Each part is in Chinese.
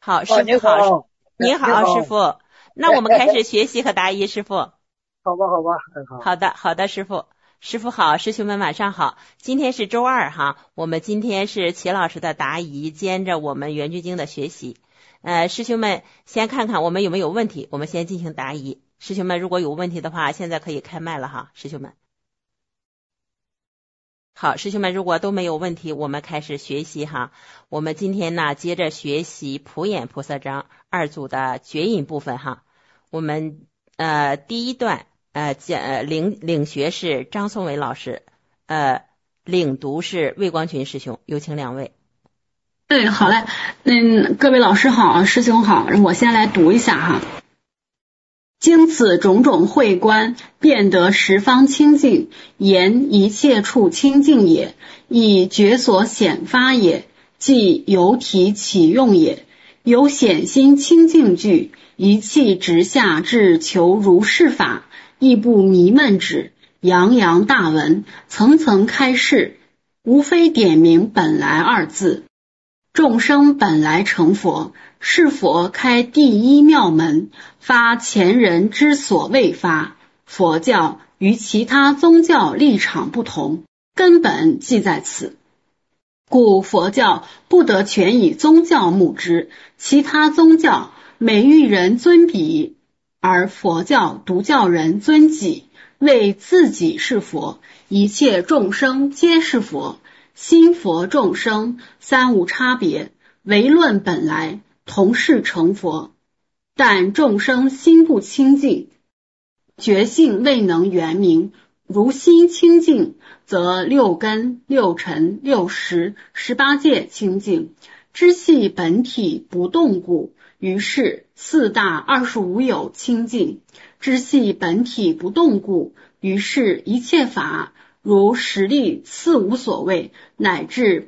好，师你傅好， 好， 您好，师傅。那我们开始学习和答疑，师傅。 好吧，好。 好的，好的，师傅。师傅好，师兄们晚上好。今天是周二哈，我们今天是齐老师的答疑，兼着我们圆觉经的学习。师兄们先看看我们有没有问题，我们先进行答疑。师兄们如果有问题的话，现在可以开麦了哈，师兄们。好，师兄们如果都没有问题，我们开始学习哈。我们今天呢，接着学习普眼菩萨章二组的觉引部分哈。我们第一段领学是张颂伟老师，领读是魏光群师兄，有请两位。 对，好嘞，各位老师好，师兄好，我先来读一下哈。经此种种慧观，便得十方清净，言一切处清净也，以觉所显发也，即由体起用也。由显心清净句，一气直下至求如是法，亦不迷闷止，洋洋大文，层层开示，无非点明本来二字。众生本来成佛，是佛开第一妙门，发前人之所未发。佛教与其他宗教立场不同，根本即在此。故佛教不得全以宗教目之，其他宗教每欲人尊彼，而佛教独教人尊己，为自己是佛，一切众生皆是佛。心佛众生三无差别，唯论本来，同是成佛。但众生心不清净，觉性未能圆明，如心清净，则六根、六尘、六识、18界清净，知系本体不动故，于是四大25有清净，知系本体不动故，于是一切法如实力四无所谓，乃至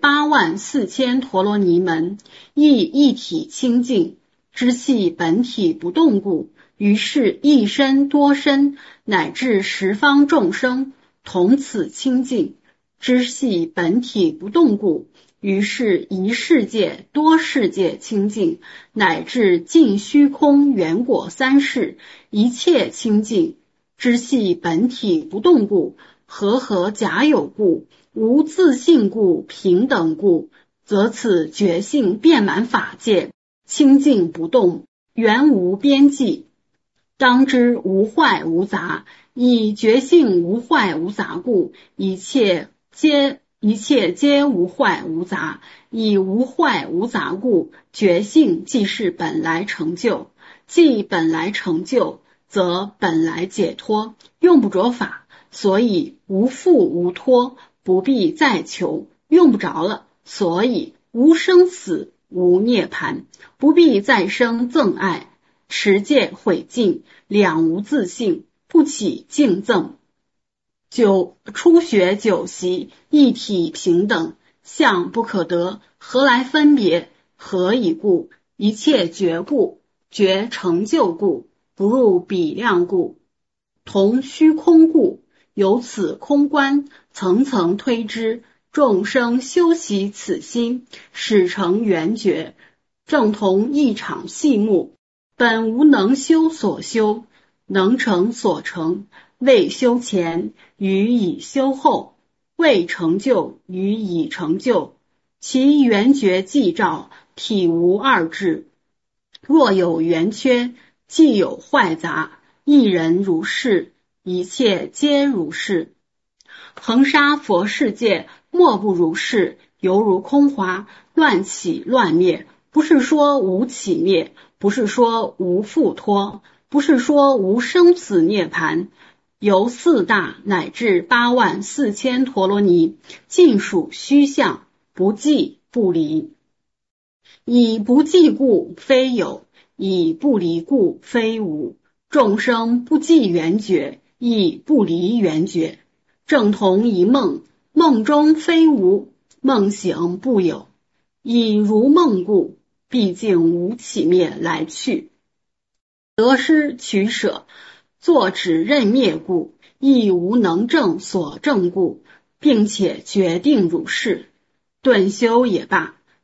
84000陀罗尼门，亦一体清净，知系本体不动故，于是一身多身，乃至十方众生同此清净，知系本体不动故，于是一世界多世界清净，乃至尽虚空圆果三世，一切清净，知系本体不动故，和假有故，无自性故，平等故，则此觉性遍满法界，清净不动，原无边际。当知无坏无杂，以觉性无坏无杂故，一切皆无坏无杂，以无坏无杂故，觉性即是本来成就。既本来成就，则本来解脱，用不着法，所以无复无脱，不必再求，用不着了，所以无生死无涅槃，不必再生憎爱，持戒毁尽，两无自性，不起敬憎。初学九习，一体平等，相不可得，何来分别？何以故？一切觉故，觉成就故，不入比量故，同虚空故，由此空观，层层推之，众生修习此心，始成圆觉，正同一场戏目，本无能修所修，能成所成，未修前与已修后，未成就与已成就，其圆觉既照，体无二致。若有圆缺，既有坏杂，一人如是，一切皆如是。恒沙佛世界莫不如是，犹如空花，乱起乱灭，不是说无起灭，不是说无复脱，不是说无生死涅槃，由四大乃至84000陀罗尼，尽属虚相，不计不离。以不计故非有，以不离故非无。众生不计圆觉，亦不离圆觉，正同一梦，梦中非无，梦醒不有。以如梦故，毕竟无起灭来去，得失取舍，作止任灭故，亦无能证所证故，并且决定如是。顿修也罢，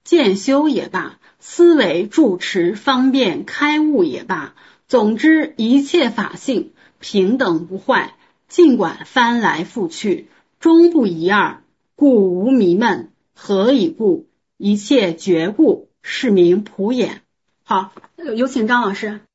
渐修也罢，思维住持方便开悟也罢，总之一切法性平等不坏，尽管翻来覆去，终不一二，故无迷闷。何以故？一切觉故，是名普眼。好，有请张老师。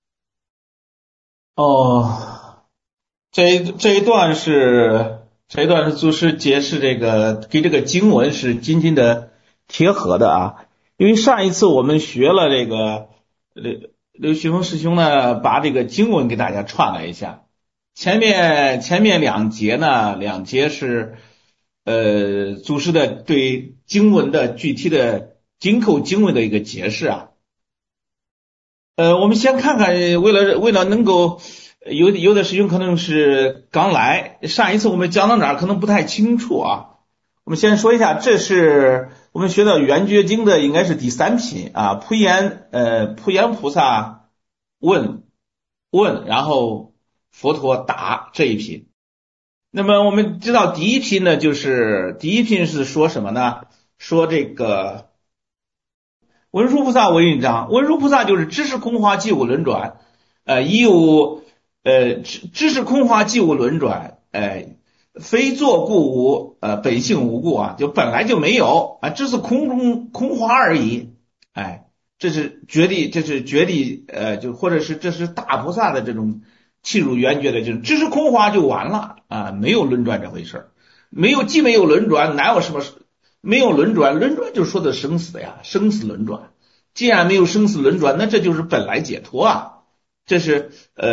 这一段是祖师解释这个跟这个经文是紧紧的贴合的啊。因为上一次我们学了这个刘旭峰师兄呢，把这个经文给大家串了一下。前面两节是祖师的对经文的具体的紧扣经文的一个解释啊。我们先看看，为了能够有的师兄可能是刚来，上一次我们讲到哪儿可能不太清楚啊。我们先说一下，这是我们学到圆觉经的应该是第3品啊，普贤菩萨问，然后佛陀答这一品。那么我们知道第一品呢，就是第一品是说什么呢？说这个文殊菩萨为印章，文殊菩萨就是知识空花即无轮转，知识空花即无轮转，非作故无，本性无故啊，就本来就没有啊，这是空花而已，这是觉地，就或者是这是大菩萨的这种契入圆觉的这种知识空花就完了啊，没有轮转这回事，既没有轮转，哪有什么没有轮转就是说的生死的呀，生死轮转。既然没有生死轮转，那这就是本来解脱啊。这是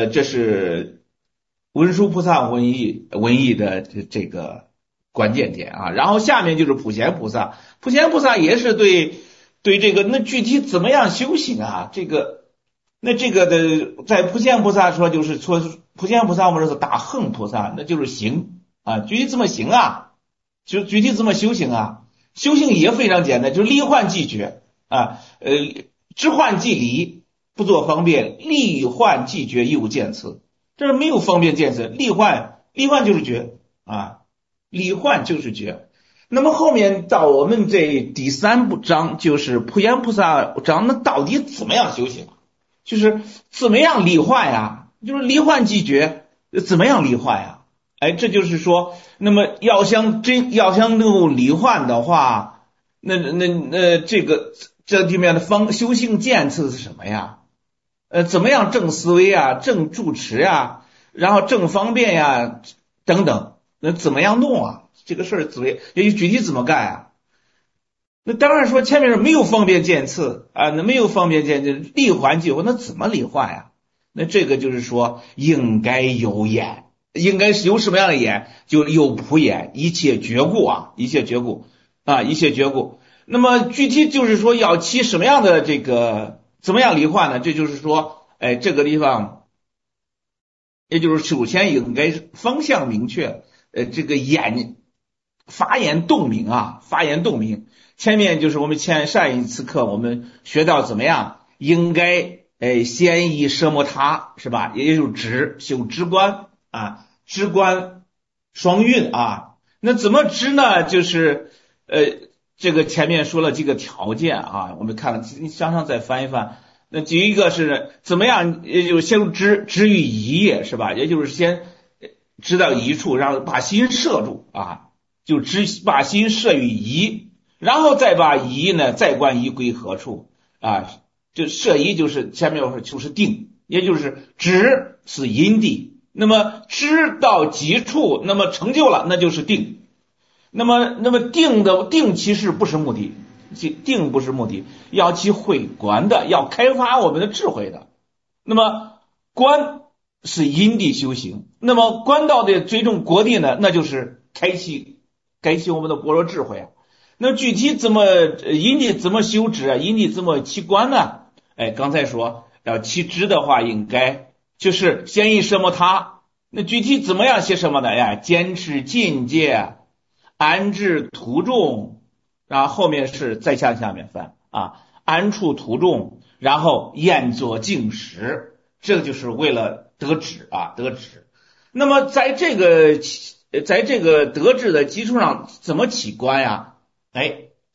文殊菩萨文义的这个关键点啊。然后下面就是普贤菩萨也是对这个那具体怎么样修行啊？这个的在普贤菩萨说就是说普贤菩萨我们说是大横菩萨，那就是行啊，具体怎么行啊？就具体怎么修行啊？修行也非常简单，就是离幻即觉啊，知幻即离，不做方便，离幻即觉，亦无见次。这是没有方便见次，离幻就是觉啊，离幻就是觉。那么后面到我们这第3章就是普贤菩萨章，那到底怎么样修行？就是怎么样离幻呀？就是离幻即觉，怎么样离幻呀？这就是说，那么要想能够离幻的话，那这里面的修行见次是什么呀？怎么样正思维啊，正住持啊，然后正方便呀，等等，那怎么样弄啊？这个事儿也具体怎么干啊？那当然说前面是没有方便见次啊，那没有方便见次，离幻即那怎么离幻呀？那这个就是说应该有眼，应该是有什么样的眼？就有普眼，一切觉故啊，一切觉故。那么具体就是说要起什么样的这个怎么样离幻呢？这就是说，这个地方，也就是首先应该方向明确，这个发言洞明啊，发言洞明。前面就是我们上一次课我们学到怎么样应该先以奢摩他是吧？也就是修知观啊，知观双运啊。那怎么知呢？就是这个前面说了几个条件啊，我们看了，你向上再翻一翻。那第一个是怎么样，也就是先知于一是吧？也就是先知到一处，然后把心摄住啊，就把心摄于一，然后再把一呢再观一归何处啊？就摄一就是前面说就是定，也就是知是因地，那么知到极处，那么成就了，那就是定。那么定其实不是目的，定不是目的，要起慧观的，要开发我们的智慧的。那么观是因地修行，那么观道的最终果地呢，那就是开启我们的般若智慧啊。那具体因地怎么修止啊？因地怎么起观呢？刚才说要起知的话，应该就是先以奢摩他。那具体怎么样写什么呢？坚持境界，安置途中，然后后面是再向下面翻啊，安处途中，然后验作净实，这个就是为了得止啊，得止。那么在这个得止的基础上怎么起观呀？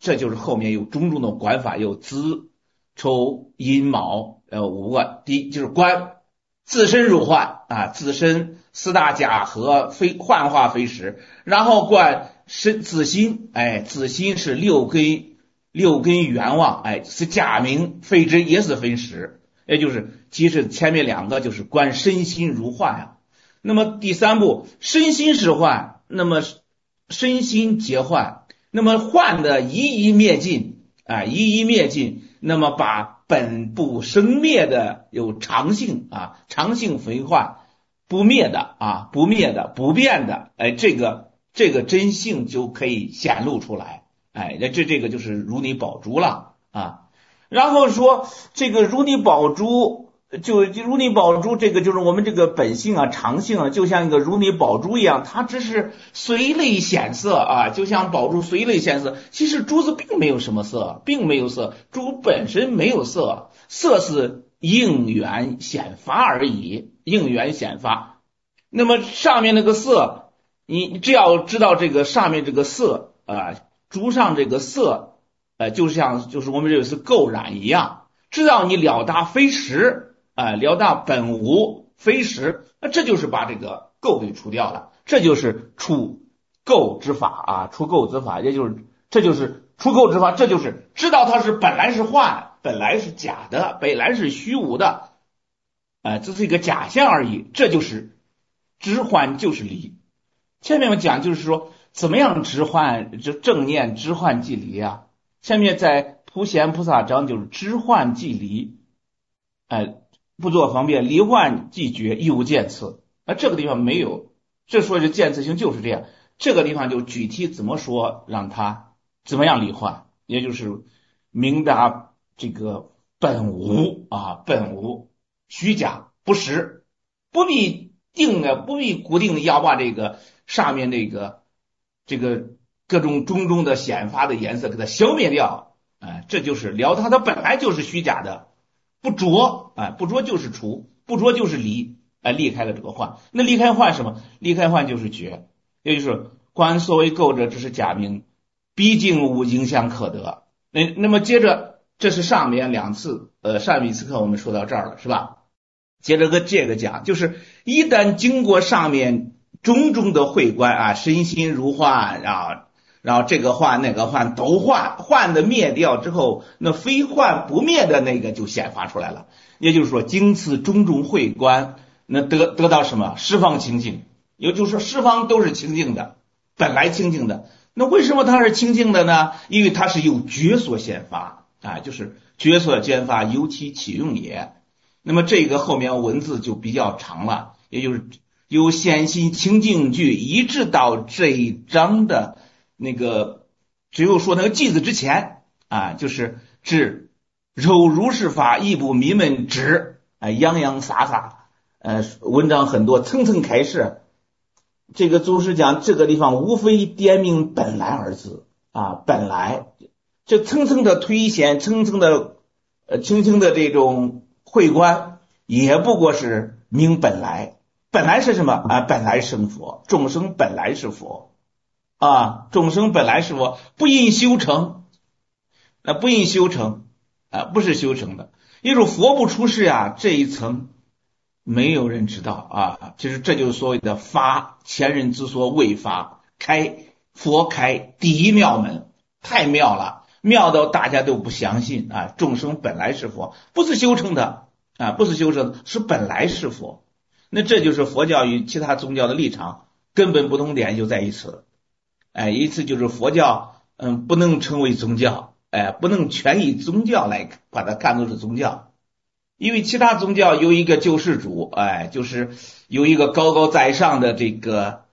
这就是后面有种种的观法，有子丑寅卯5个。第一就是观自身入幻啊，自身四大假合非幻化非实，然后观自心，自心是六根缘望，是假名非真，也是非实，也就是其实前面两个就是观身心如幻啊。那么第三步身心是幻，那么身心皆幻，那么幻的一一灭尽一一灭尽，那么把本不生灭的有常性常性非幻，不灭的不灭的不变的，这个真性就可以显露出来，这个就是如理宝珠了啊。然后说这个如理宝珠，就如理宝珠，这个就是我们这个本性常性就像一个如理宝珠一样，它只是随类显色就像宝珠随类显色，其实珠子并没有什么色，并没有色，珠本身没有色，色是应缘显发而已，应缘显发。那么上面那个色，你只要知道这个上面这个色珠上这个色就是我们这个是垢染一样，知道你了达非实了达本无非实，那这就是把这个垢给除掉了，这就是除垢之法除垢之法，这就是除垢之法，这就是知道它是本来是幻，本来是假的，本来是虚无的这是一个假象而已，这就是知幻就是离。前面我讲就是说怎么样知幻，就正念知幻即离下面在普贤菩萨章就是知幻即离不作方便，离幻即觉，亦无见次这个地方没有，这说是见次性就是这样，这个地方就具体怎么说，让他怎么样离幻，也就是明达这个本无本无虚假不实，不必固定的要把这个上面这个各种种种的显发的颜色给它消灭掉这就是了它本来就是虚假的，不着不着就是除，不着就是离离开了这个幻。那离开幻什么？离开幻就是觉，也就是观所谓垢者只是假名，毕竟无影响可得。那么接着这是上面两次上一次课我们说到这儿了是吧？接着这个讲，就是一旦经过上面种种的会观身心如幻然后这个幻那个幻都幻的灭掉之后，那非幻不灭的那个就显发出来了。也就是说经此种种会观，那得到什么？十方清净，也就是说十方都是清净的，本来清净的。那为什么它是清净的呢？因为它是由觉所显发就是觉所显发，由其起用也。那么这个后面文字就比较长了，也就是由显心清净句一直到这一章的那个只有说那个句子之前就是至柔如是法亦不迷闷止洋洋洒洒文章很多，层层开示。这个祖师讲这个地方无非点明本来二字本来这层层的推显，层层的轻轻的这种会观，也不过是明本来。本来是什么本来生佛，众生本来是佛众生本来是佛，不因修成不因修成不是修成的。也就是佛不出世这一层没有人知道其实这就是所谓的发，前人之所未发，开佛开第一妙门，太妙了，妙到大家都不相信众生本来是佛，不是修成的不是修成的，是本来是佛。那这就是佛教与其他宗教的立场根本不同点就在于此一次就是佛教不能成为宗教不能全以宗教来把它看作是宗教。因为其他宗教有一个救世主就是有一个高高在上的这个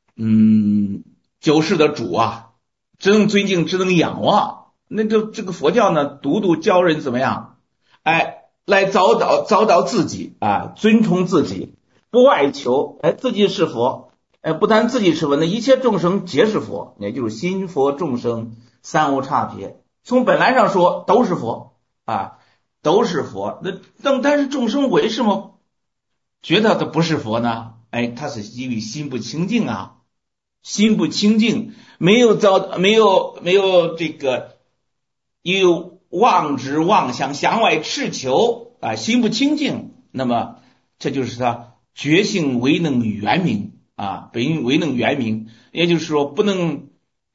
救世的主只能尊敬，只能仰望。那这个佛教呢，独独教人怎么样来找到自己尊崇自己，不外求自己是佛不但自己是佛，那一切众生皆是佛，也就是心佛众生三无差别。从本来上说都是佛都是佛。但是众生为什么觉得他不是佛呢？他是因为心不清净心不清净，没有这个又有妄执妄想，向外痴求啊，心不清净，那么这就是他觉性未能圆明啊，未能圆明，也就是说不能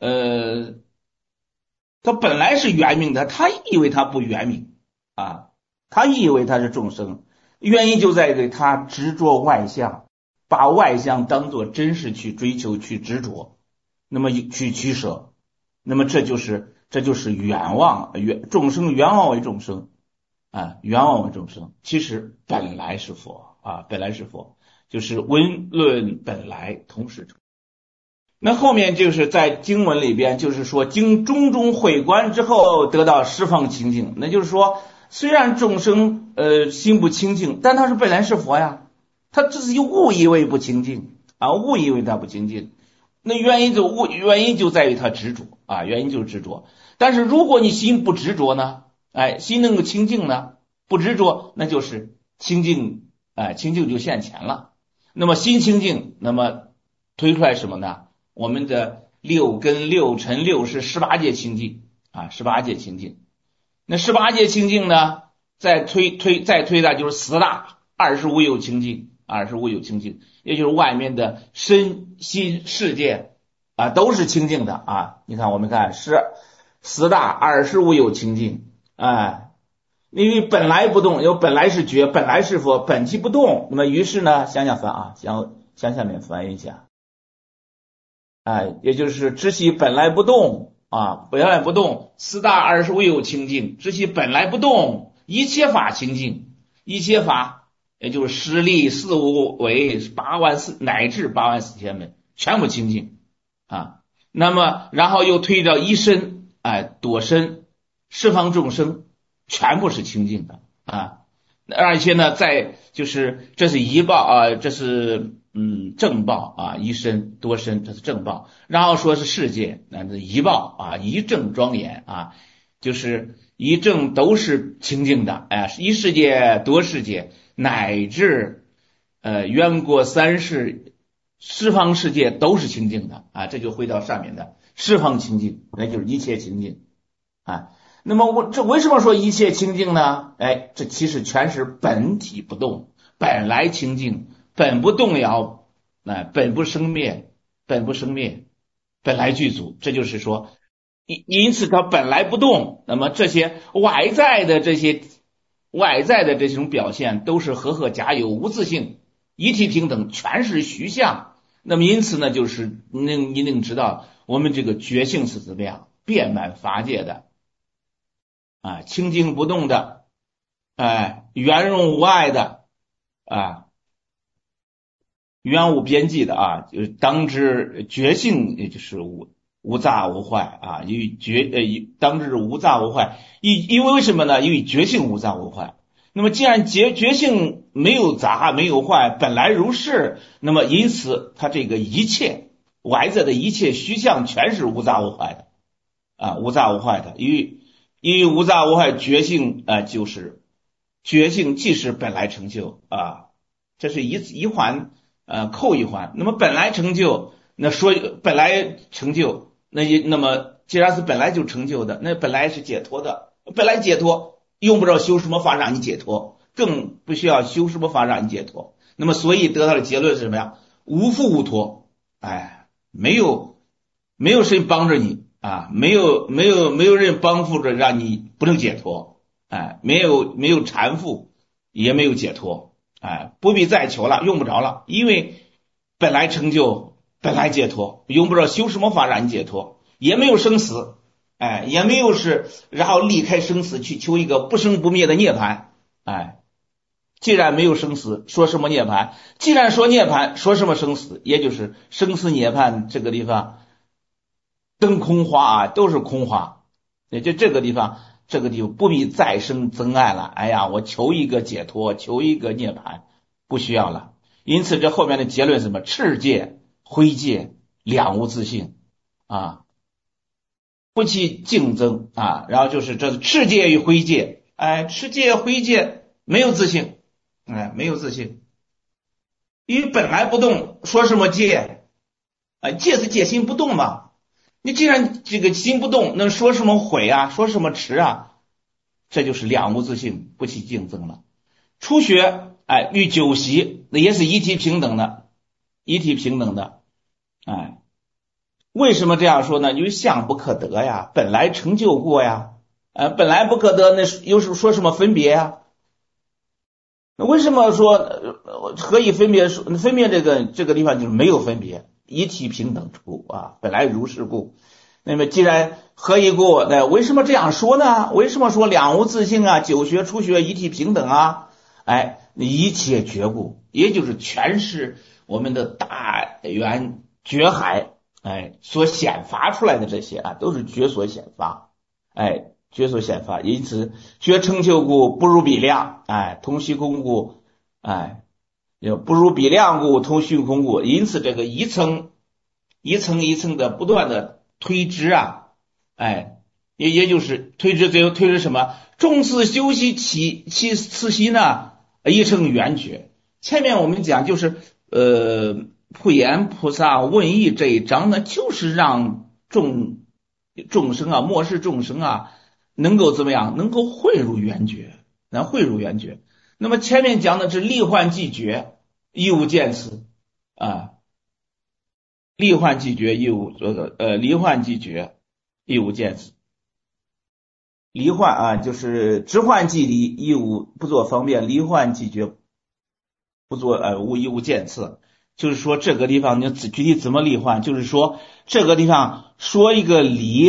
他本来是圆明的，他以为他不圆明啊，他以为他是众生，原因就在于他执着外相，把外相当作真实去追求去执着，那么去取舍，那么这就是冤枉，众生冤枉为众生啊，冤枉为众生，其实本来是佛啊，本来是佛，就是文论本来同时成。那后面就是在经文里边，就是说经种种会观之后得到十方清净，那就是说虽然众生心不清净，但他是本来是佛呀，他只是误以为不清净啊，误以为他不清净，那原因就在于他执着啊，原因就是执着。但是如果你心不执着呢，心能够清净呢，不执着，那就是清净，清净就现前了。那么心清净，那么推出来什么呢？我们的六根六尘六识18界清净啊，18界清净。那18界清净呢，再推的就是四大25有清净，25有清净，也就是外面的身心世界啊都是清净的啊。你看我们看四大25有清净，因为本来不动，有本来是觉，本来是佛，本体不动，那么于是呢，向下面翻译一下。也就是知悉本来不动啊，本来不动，四大25有清净，知悉本来不动，一切法清净，一切法也就是十力四无为8万4乃至8万4千门全部清净啊。那么然后又推到一身多身十方众生全部是清净的啊。而且呢再就是这是一报啊，这是正报啊，一身多身，这是正报。然后说是世界，那是一报啊，一正庄严啊，就是一正都是清净的，一世界多世界乃至远过三世十方世界都是清净的啊，这就回到上面的十方清净，那就是一切清净啊。那么这为什么说一切清净呢？这其实全是本体不动，本来清净，本不动摇，本不生灭，本来具足。这就是说，因此它本来不动，那么这些外在的这种表现都是和合假有，无自性，一体平等，全是虚相。那么因此呢，就是你能知道我们这个觉性是怎么样，遍满法界的清净不动的，圆融无碍的圆无边际的就是当知觉性，也就是无杂无坏当知无杂无坏，因为什么呢？因为觉性无杂无坏。那么既然觉性没有杂没有坏，本来如是，那么因此它这个一切外在的一切虚相全是无杂无坏的无杂无坏的。因为无杂无坏觉性就是觉性即是本来成就这是一环扣一环。那么本来成就，那说本来成就，那么既然是本来就成就的，那本来是解脱的，本来解脱用不着修什么法让你解脱，更不需要修什么法让你解脱。那么所以得到的结论是什么呀？无复无脱，没有谁帮着你没有人帮扶着让你不能解脱，没有缠缚，也没有解脱，不必再求了，用不着了，因为本来成就，本来解脱，用不着修什么法让你解脱，也没有生死，也没有然后离开生死去求一个不生不灭的涅槃，既然没有生死，说什么涅槃？既然说涅槃，说什么生死？也就是生死涅槃这个地方更空花都是空花，也就这个地方不必再生增爱了。我求一个解脱，求一个涅槃，不需要了。因此这后面的结论是什么？赤界灰界两无自性不其竞争然后就是这赤界与灰界，赤界灰界没有自性，没有自性，因为本来不动，说什么界？界是界心不动嘛。 你既然这个心不动，那说什么毁啊，说什么迟啊，这就是两无自性，不起竞争了。初学与九习那也是一体平等的，一体平等的。为什么这样说呢？因为相不可得呀，本来成就过呀，本来不可得，那又是说什么分别呀？那为什么说何以分别？分别这个地方就是没有分别，一体平等之故啊，本来如是故。那么既然何以故？那为什么这样说呢？为什么说两无自性啊，九学初学一体平等啊？一切觉故，也就是全是我们的大圆觉海所显发出来的这些啊，都是觉所显发，觉所显发。因此觉成就故不如比量，同虚空故，不如比量故同虚空故。因此这个一层一层的不断的推知啊，也就是推知，最后推知什么？众次修习其次习呢，一成圆觉。前面我们讲就是普贤菩萨问义这一章呢，就是让众生啊，末世众生啊，能够怎么样？能够汇入圆觉，汇入圆觉。那么前面讲的是离幻寂觉，亦无见此啊，离幻寂觉亦无离幻寂觉亦无见此。离幻啊，就是直幻即离，亦无不作方便；离幻即觉，不作亦无见次。就是说这个地方你具体怎么离幻？就是说这个地方说一个离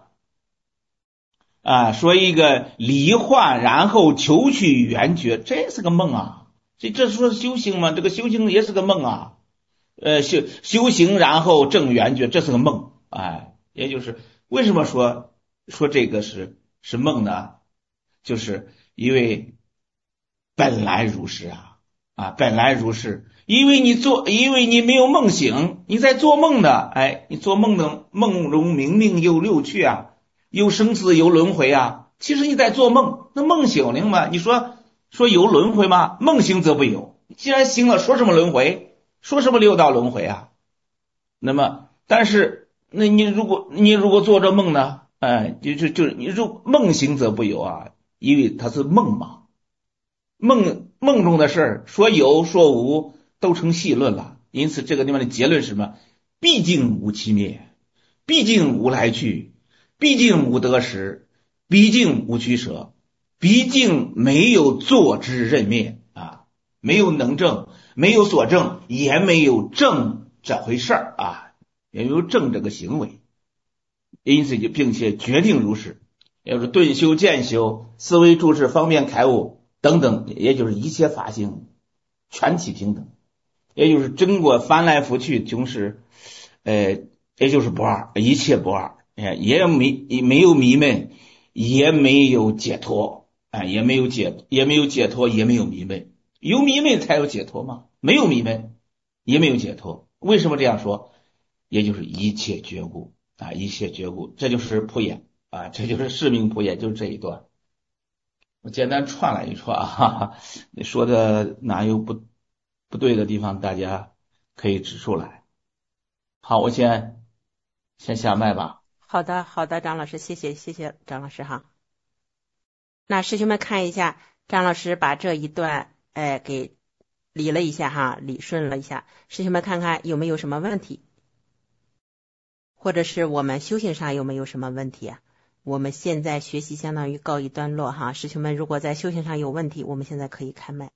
说一个离幻，然后求取圆觉，这是个梦啊！这说修行吗？这个修行也是个梦啊！修行然后证圆觉，这是个梦，也就是为什么说这个是梦呢？就是因为本来如是本来如是。因为你没有梦醒，你在做梦的，你做梦的梦中明明有六趣啊，有生死有轮回啊，其实你在做梦，那梦醒了吗？你说有轮回吗？梦醒则不有，既然醒了，说什么轮回？说什么六道轮回啊？那么但是那你如果做着梦呢，就是你梦醒则不有啊，因为它是梦嘛，梦中的事儿，说有说无都成戏论了。因此这个地方的结论是什么？毕竟无其灭，毕竟无来去，毕竟无得失，毕竟无取舍，毕竟没有作之任灭没有能证，没有所证，也没有证这回事儿也没有证这个行为。因此并且决定如是，也就是顿修渐修，思维注释方便开悟等等，也就是一切法性全体平等，也就是真果翻来覆去就是也就是不二，一切不二，也没有迷闷，也没有解脱也没有解脱，也没有迷闷。有迷闷才有解脱吗？没有迷闷也没有解脱。为什么这样说？也就是一切觉悟一切觉悟，这就是普眼这就是释名普眼，就是这一段。我简单串了一串你说的哪有不对的地方，大家可以指出来。好，我先下麦吧。 好的，张老师，谢谢张老师哈。那师兄们看一下，张老师把这一段给理了一下理顺了一下，师兄们看看有没有什么问题，或者是我们修行上有没有什么问题我们现在学习相当于告一段落师兄们如果在修行上有问题，我们现在可以开麦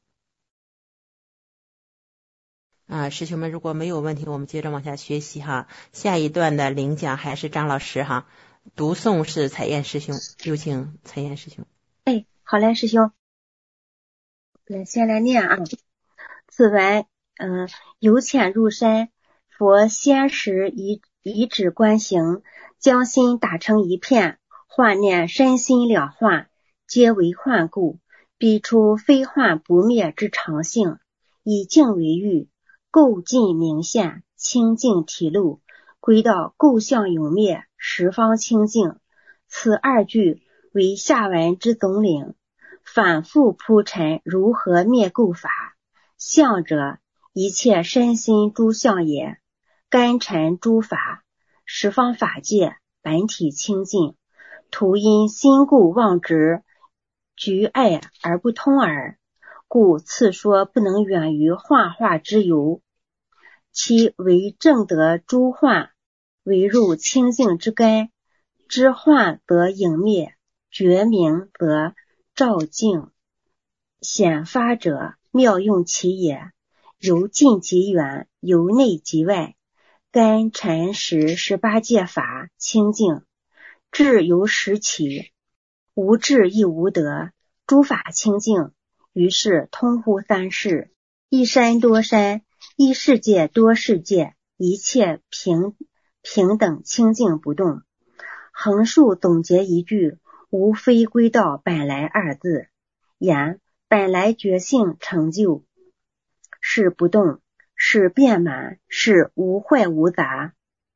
师兄们如果没有问题，我们接着往下学习下一段的领讲还是张老师读诵是彩燕师兄，有请彩燕师兄。 好嘞，师兄，先来念此文由浅入深，佛先时以指观行，将心打成一片，幻念身心两幻，皆为幻故，逼出非幻不灭之常性，以静为喻，构尽明现，清净体露，归到构相永灭，十方清净。此二句为下文之总领，反复铺陈如何灭垢法。相者，一切身心诸相也，根尘诸法， 十方法界，本体清净，徒因心故妄执，局爱而不通耳，故次说不能远于化之由。其为正得诸化，为入清净之根，知化得影灭，觉明得照净，显发者妙用其也。由近及远，由内及外，根尘识18界法清净，智由识起，无智亦无得，诸法清净，于是通乎三世，一山多山，一世界多世界，一切平等清净不动。横竖总结一句，无非归到本来二字，言本来觉性成就，是不动，是遍满，是无坏无杂。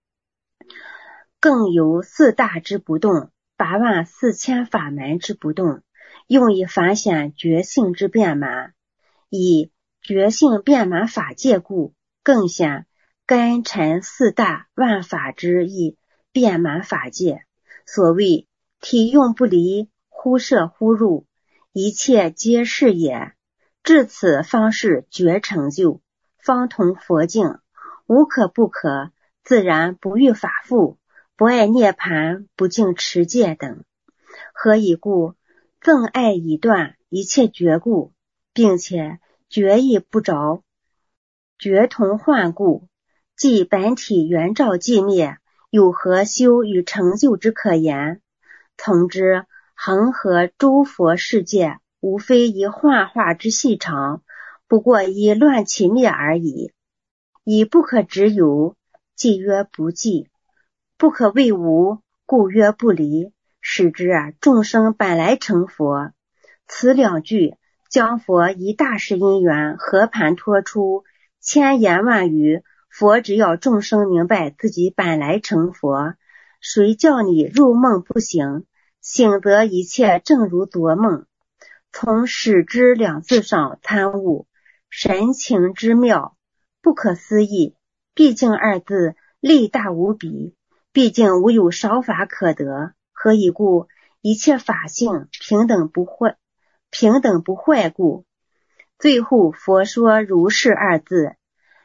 更由四大之不动，84000法门之不动，用以反显觉性之遍满，以觉性遍满法界故，更显根尘四大万法之意遍满法界。所谓体用不离，忽摄忽入，一切皆是也。至此方是觉成就，方同佛境，无可不可，自然不欲法复，不爱涅盘，不敬持戒等。何以故？憎爱已断，一切觉故，并且觉意不着，觉同幻故，即本体原照寂灭，有何修与成就之可言？从之，恒河诸佛世界，无非一化之细长，不过以乱其灭而已。以不可执有，即曰不寂；不可谓无，故曰不离。使之众生本来成佛。此两句将佛一大事因缘和盘托出，千言万语。佛只要众生明白自己本来成佛，谁叫你入梦不醒？醒则一切正如昨梦。从使之两字上参悟神情之妙，不可思议。毕竟二字力大无比，毕竟无有少法可得。何以故？一切法性平等不坏故。最后佛说如是二字，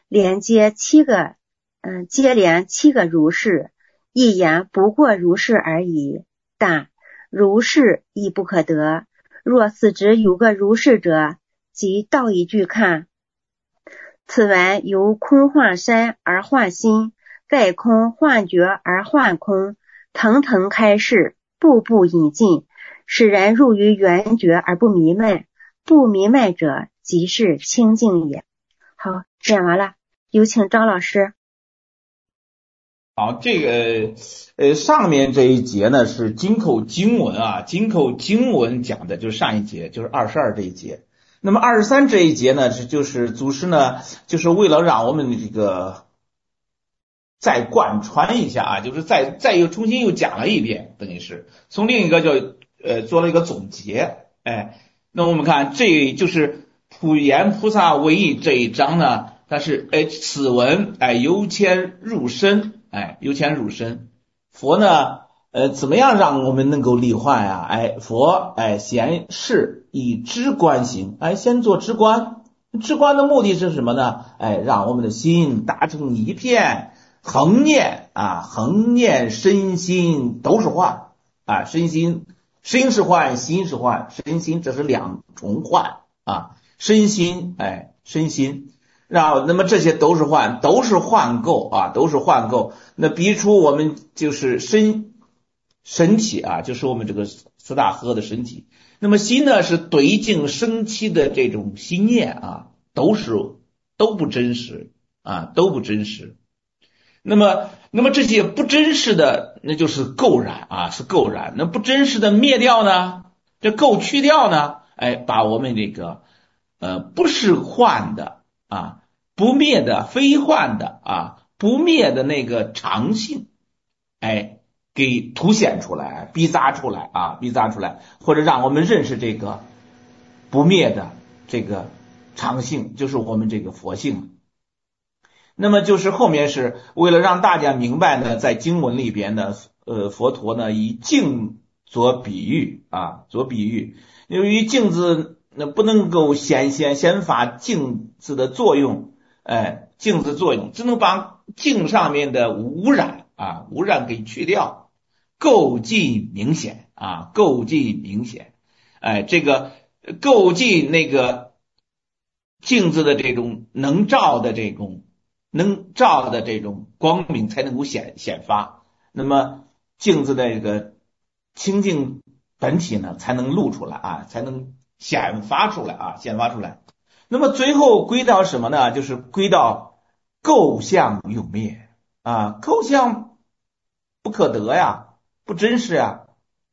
接连七个如是，一言不过如是而已。但如是亦不可得，若此执有个如是者，即倒一句看。此文由空幻身而幻心，再空幻觉而幻空，层层开示，步步引进，使人入于圆觉而不迷闷，不迷闷者即是清净也。好，讲完了，有请张老师。 好，这个上面这一节呢是金口经文啊，金口经文讲的就是上一节，就是22这一节。那么23这一节呢，就是祖师呢，就是为了让我们这个再贯穿一下啊，就是再又重新又讲了一遍，等于是从另一个做了一个总结。那我们看这就是普贤菩萨为义这一章呢，它是此文由浅入深。由浅入深，佛呢，怎么样让我们能够理幻啊？佛先是以知观行，先做知观。知观的目的是什么呢？让我们的心达成一片，恒念身心都是幻啊，身是幻，心是幻，身心这是两重幻啊，身心。那么这些都是幻构啊，都是幻构。那比出我们就是身体啊，就是我们这个四大合的身体。那么心呢，是对境生起的这种心念啊，都不真实啊，都不真实。那么这些不真实的，那就是垢染啊，是垢染。那不真实的灭掉呢，这垢去掉呢，把我们这个不是幻的啊，不灭的非幻的啊，不灭的那个常性给凸显出来，逼扎出来，或者让我们认识这个不灭的这个常性，就是我们这个佛性。 那么就是后面是为了让大家明白呢，在经文里边呢，佛陀呢以镜做比喻啊，做比喻，由于镜子那不能够显发镜子的作用，镜子作用只能把镜上面的污染给去掉，垢尽明显啊，垢尽明显，这个垢尽那个镜子的这种能照的这种光明才能够显发，那么镜子的这个清净本体呢才能露出来啊，才能显发出来。那么最后归到什么呢？就是归到垢相永灭啊，垢相不可得呀，不真实呀，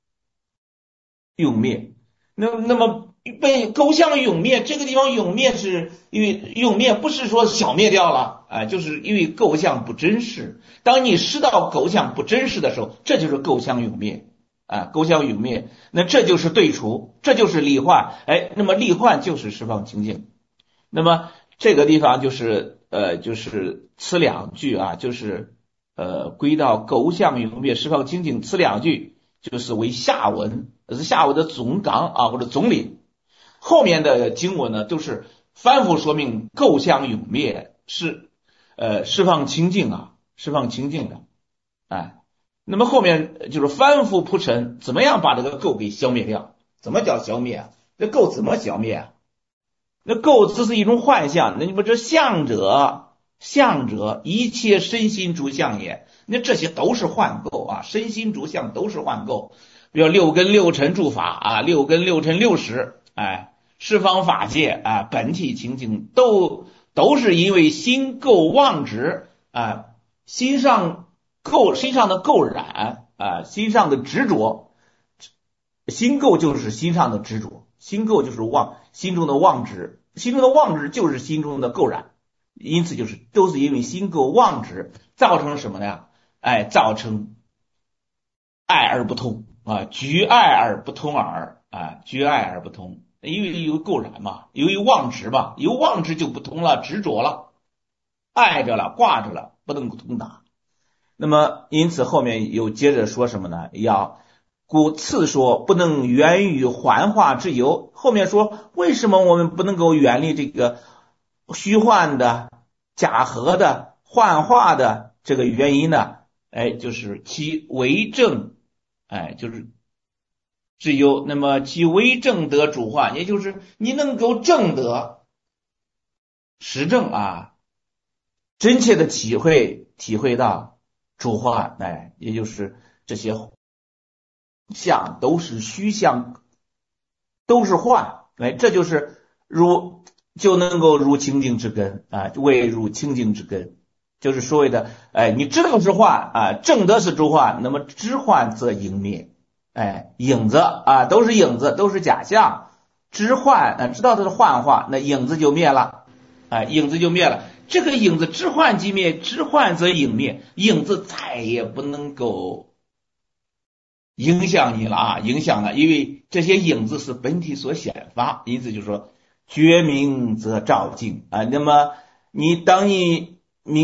永灭。那么被垢相永灭，这个地方永灭是因为永灭不是说消灭掉了，就是因为垢相不真实。当你识到垢相不真实的时候，这就是垢相永灭垢相永灭，那这就是对除，这就是离幻，那么离幻就是释放清净。那么这个地方就是此两句啊，就是归到垢相永灭释放清净，此两句就是为下文，是下文的总纲啊或者总理。后面的经文呢都是反复说明垢相永灭是释放清净啊，释放清净的。那么后面就是反复铺陈怎么样把这个垢给消灭掉。怎么叫消灭啊？这垢怎么消灭啊？那垢只是一种幻象，那你们这相者一切身心诸相也，那这些都是幻垢啊，身心诸相都是幻垢。比如六根六尘诸法啊，六根六尘六识，十方法界本体清净都是因为心垢妄执心上的垢染心上的执着，心垢就是心上的执着，心垢就是心中的妄执，心中的妄执就是心中的垢染，因此都是因为心垢妄执造成什么呢？造成爱而不通局爱而不通耳局爱而不通，因为有垢染嘛，由于妄执嘛，有妄执就不通了，执着了，爱着了，挂着了，不能通达。那么因此后面又接着说什么呢？故次说不能远于幻化之有。后面说为什么我们不能够远离这个虚幻的假合的幻化的这个原因呢？就是其为正就是只有那么其为正得主幻，也就是你能够正得实证真切的体会到主幻，也就是这些相都是虚相，都是幻，这就是就能够入清净之根未入清净之根，就是所谓的你知道是幻正得是主幻，那么知幻则影灭，影子都是影子，都是假象，知幻知道它是幻化，那影子就灭了影子就灭了。这个影子知幻即灭，知幻则影灭，影子再也不能够影响你了影响了，因为这些影子是本体所显发，因此就说觉明则照净那么当你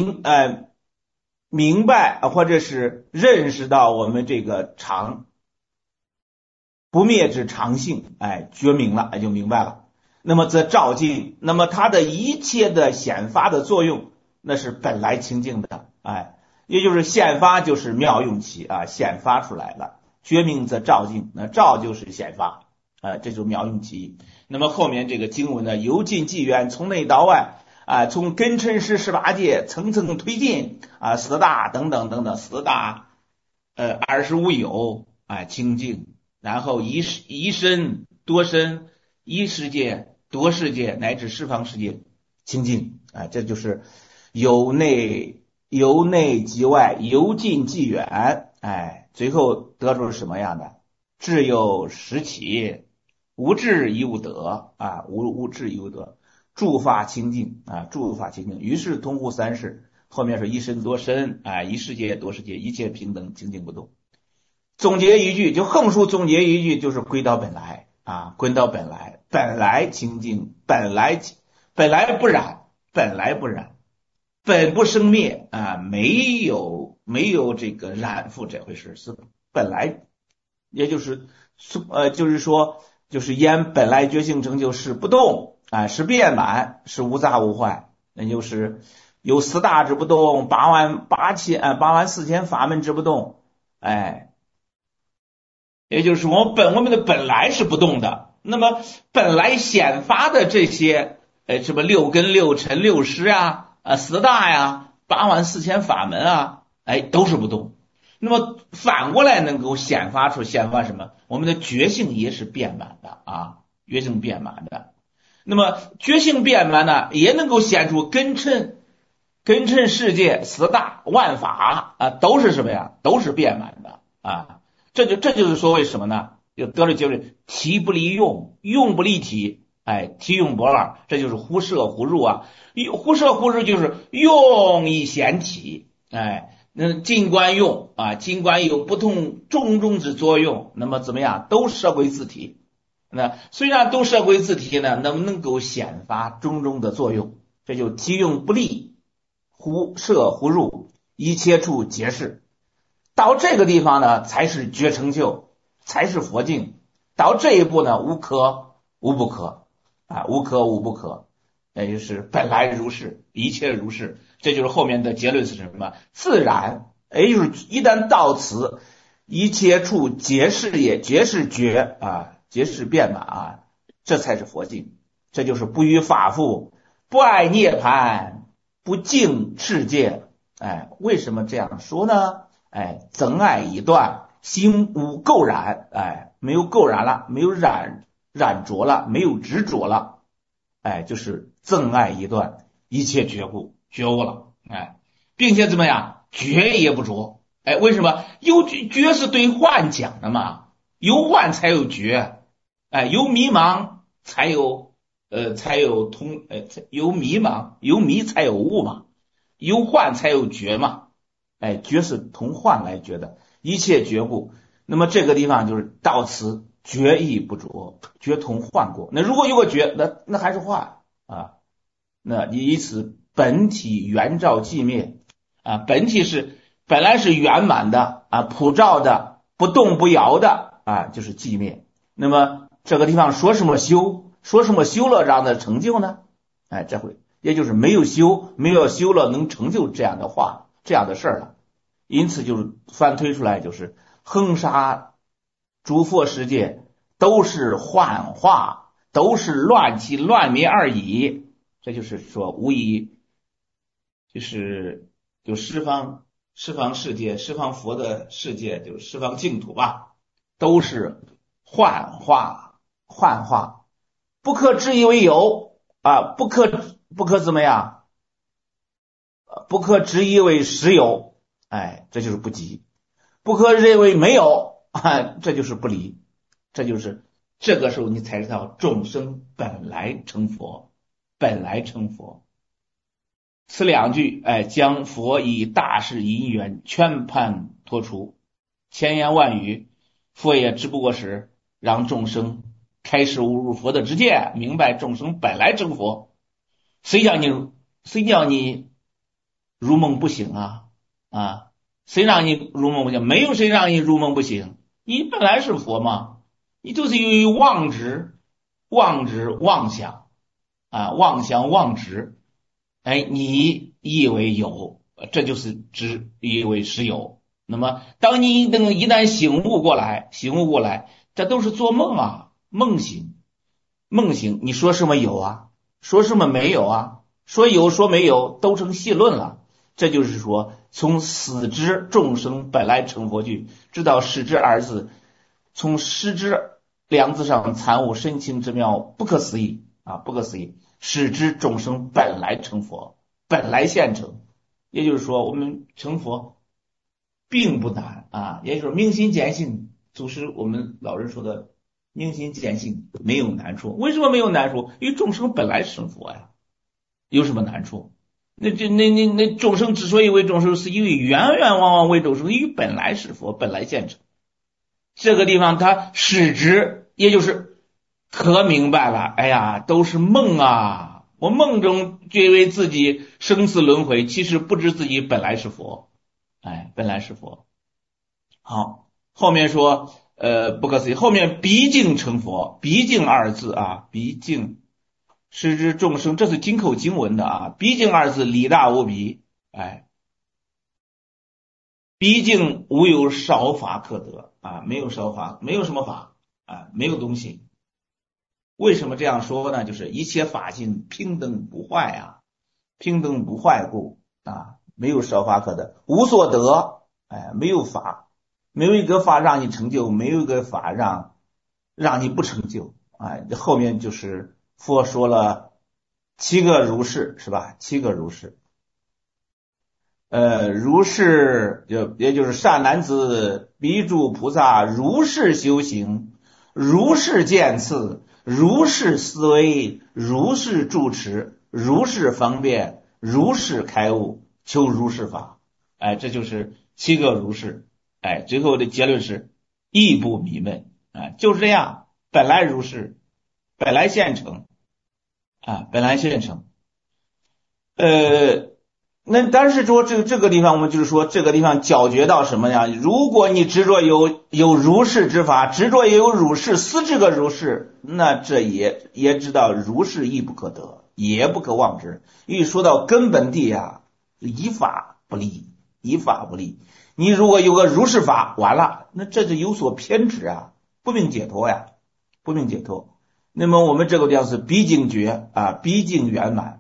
明白或者是认识到我们这个不灭之常性觉明了就明白了，那么则照净，那么它的一切的显发的作用那是本来清净的也就是显发就是妙用期显发出来了，觉明则照净，那照就是显发这就是妙用期。那么后面这个经文呢，由近及远，从内到外从根尘识18界层层推进四大等等等等，四大25有清净，然后一身多身，一世界多世界乃至十方世界清净这就是由内及外，由近及远最后得出什么样的？智有实起，无智亦无得无智亦无得，诸法清净诸法清净，于是通乎三世。后面说一身多身一世界多世界，一切平等清净不动。总结一句，就横竖总结一句，就是归到本来归到本来，本来清净，本来不染，本来不染本不生灭啊，没有这个染覆这回事，是本来，也就是就是说，就是言本来觉性成就是不动啊，是变满，是无杂无坏，那就是有四大之不动，84000法门之不动，哎，也就是我们的本来是不动的，那么本来显发的这些什么六根六尘六识啊。四大呀，84000法门啊，哎，都是不动。那么反过来能够显发什么？我们的觉性也是变满的啊，觉性变满的。那么觉性变满呢，也能够显出根尘世界四大万法啊，都是什么呀？都是变满的啊。这就是说为什么呢？就得了结论：体不离用，用不离体。哎，体用不二，这就是忽摄忽入啊。忽摄忽入就是用以显体，哎，那尽管用啊，尽管有不同种种之作用，那么怎么样都摄归自体。那虽然都摄归自体呢，能不能够显发种种的作用？这就体用不离，忽摄忽入，一切处皆是。到这个地方呢，才是觉成就，才是佛境。到这一步呢，无可无不可。啊，无可无不可，也就是本来如是，一切如是，这就是后面的结论是什么？自然，也就是一旦到此，一切处皆是也，皆是觉啊，皆是遍满啊，这才是佛境，这就是不与法复，不爱涅槃，不敬世界。哎，为什么这样说呢？哎，憎爱已断，心无垢染，哎，没有垢染了，没有染着了，没有执着了，哎，就是憎爱已断，一切觉悟了，哎，并且怎么样，觉也不着，哎，为什么？有觉是对幻讲的嘛，有幻才有觉，哎，有迷茫才有有迷茫，有迷才有悟嘛，有幻才有觉嘛，哎，觉是同幻来觉的，一切觉悟。那么这个地方就是到此觉亦不着，觉同幻过。那如果有个觉，那还是幻啊。那以此本体圆照寂灭啊，本体是本来是圆满的啊，普照的，不动不摇的啊，就是寂灭。那么这个地方说什么修了让它成就呢？哎，这回也就是没有修了能成就这样的话，这样的事儿了。因此就是反推出来就是恒沙诸佛世界都是幻化，都是乱起乱灭而已。这就是说无疑就十方世界，十方佛的世界，就十方净土吧，都是幻化，不可执以为有啊，不可怎么样？不可执以为实有，哎，这就是不及；不可认为没有，哎，这就是不离。这就是这个时候你才知道众生本来成佛，此两句，哎，将佛以大事因缘全盘托出，千言万语，佛也只不过是让众生开示悟入佛的知见，明白众生本来成佛。谁叫你如梦不醒啊？啊，谁让你如梦不醒？没有谁让你如梦不醒，你本来是佛嘛，你就是由于妄执、妄想啊，妄执，哎，你以为有，这就是只以为实有。那么当你一旦醒悟过来，这都是做梦啊，梦醒，你说什么有啊，说什么没有啊，说有说没有都成戏论了。这就是说从死知众生本来成佛句，直到实知二字，从实知两字上参悟深情之妙，不可思议啊，不可思议。使知众生本来成佛，本来现成。也就是说我们成佛并不难啊，也就是明心见性，就是我们老人说的明心见性没有难处。为什么没有难处？因为众生本来成佛呀，有什么难处？那众生之所以为众生，是因为冤冤枉枉为众生，因为本来是佛，本来现成。这个地方他使知，也就是可明白了，哎呀，都是梦啊， 我梦中觉为自己生死轮回，其实不知自己本来是佛，本来是佛。好，后面说不可思议，后面毕竟成佛，毕竟二字啊，毕竟是指众生，这是金口经文的啊，毕竟二字理大无比，毕竟无有少法可得啊，没有少法，没有什么法啊，没有东西。为什么这样说呢？就是一切法性平等不坏啊，平等不坏故啊，没有少法可得，无所得，没有法，没有一个法让你成就，没有一个法让你不成就啊。后面就是佛说了七个如是，是吧？七个如是。如是也就是善男子，彼诸菩萨如是修行，如是见次，如是思维，如是住持，如是方便，如是开悟，求如是法。这就是七个如是。最后的结论是亦不迷闷，就是这样，本来如是，本来现成，本来现成。那但是说这个地方，我们就是说这个地方矫觉到什么呀？如果你执着有如是之法，执着也有如是，思这个如是，那这也知道如是亦不可得，也不可妄之。因为说到根本地啊，以法不立，以法不立。你如果有个如是法，完了，那这就有所偏执啊，不明解脱呀，不明解脱。那么我们这个地方是毕竟觉啊，毕竟圆满。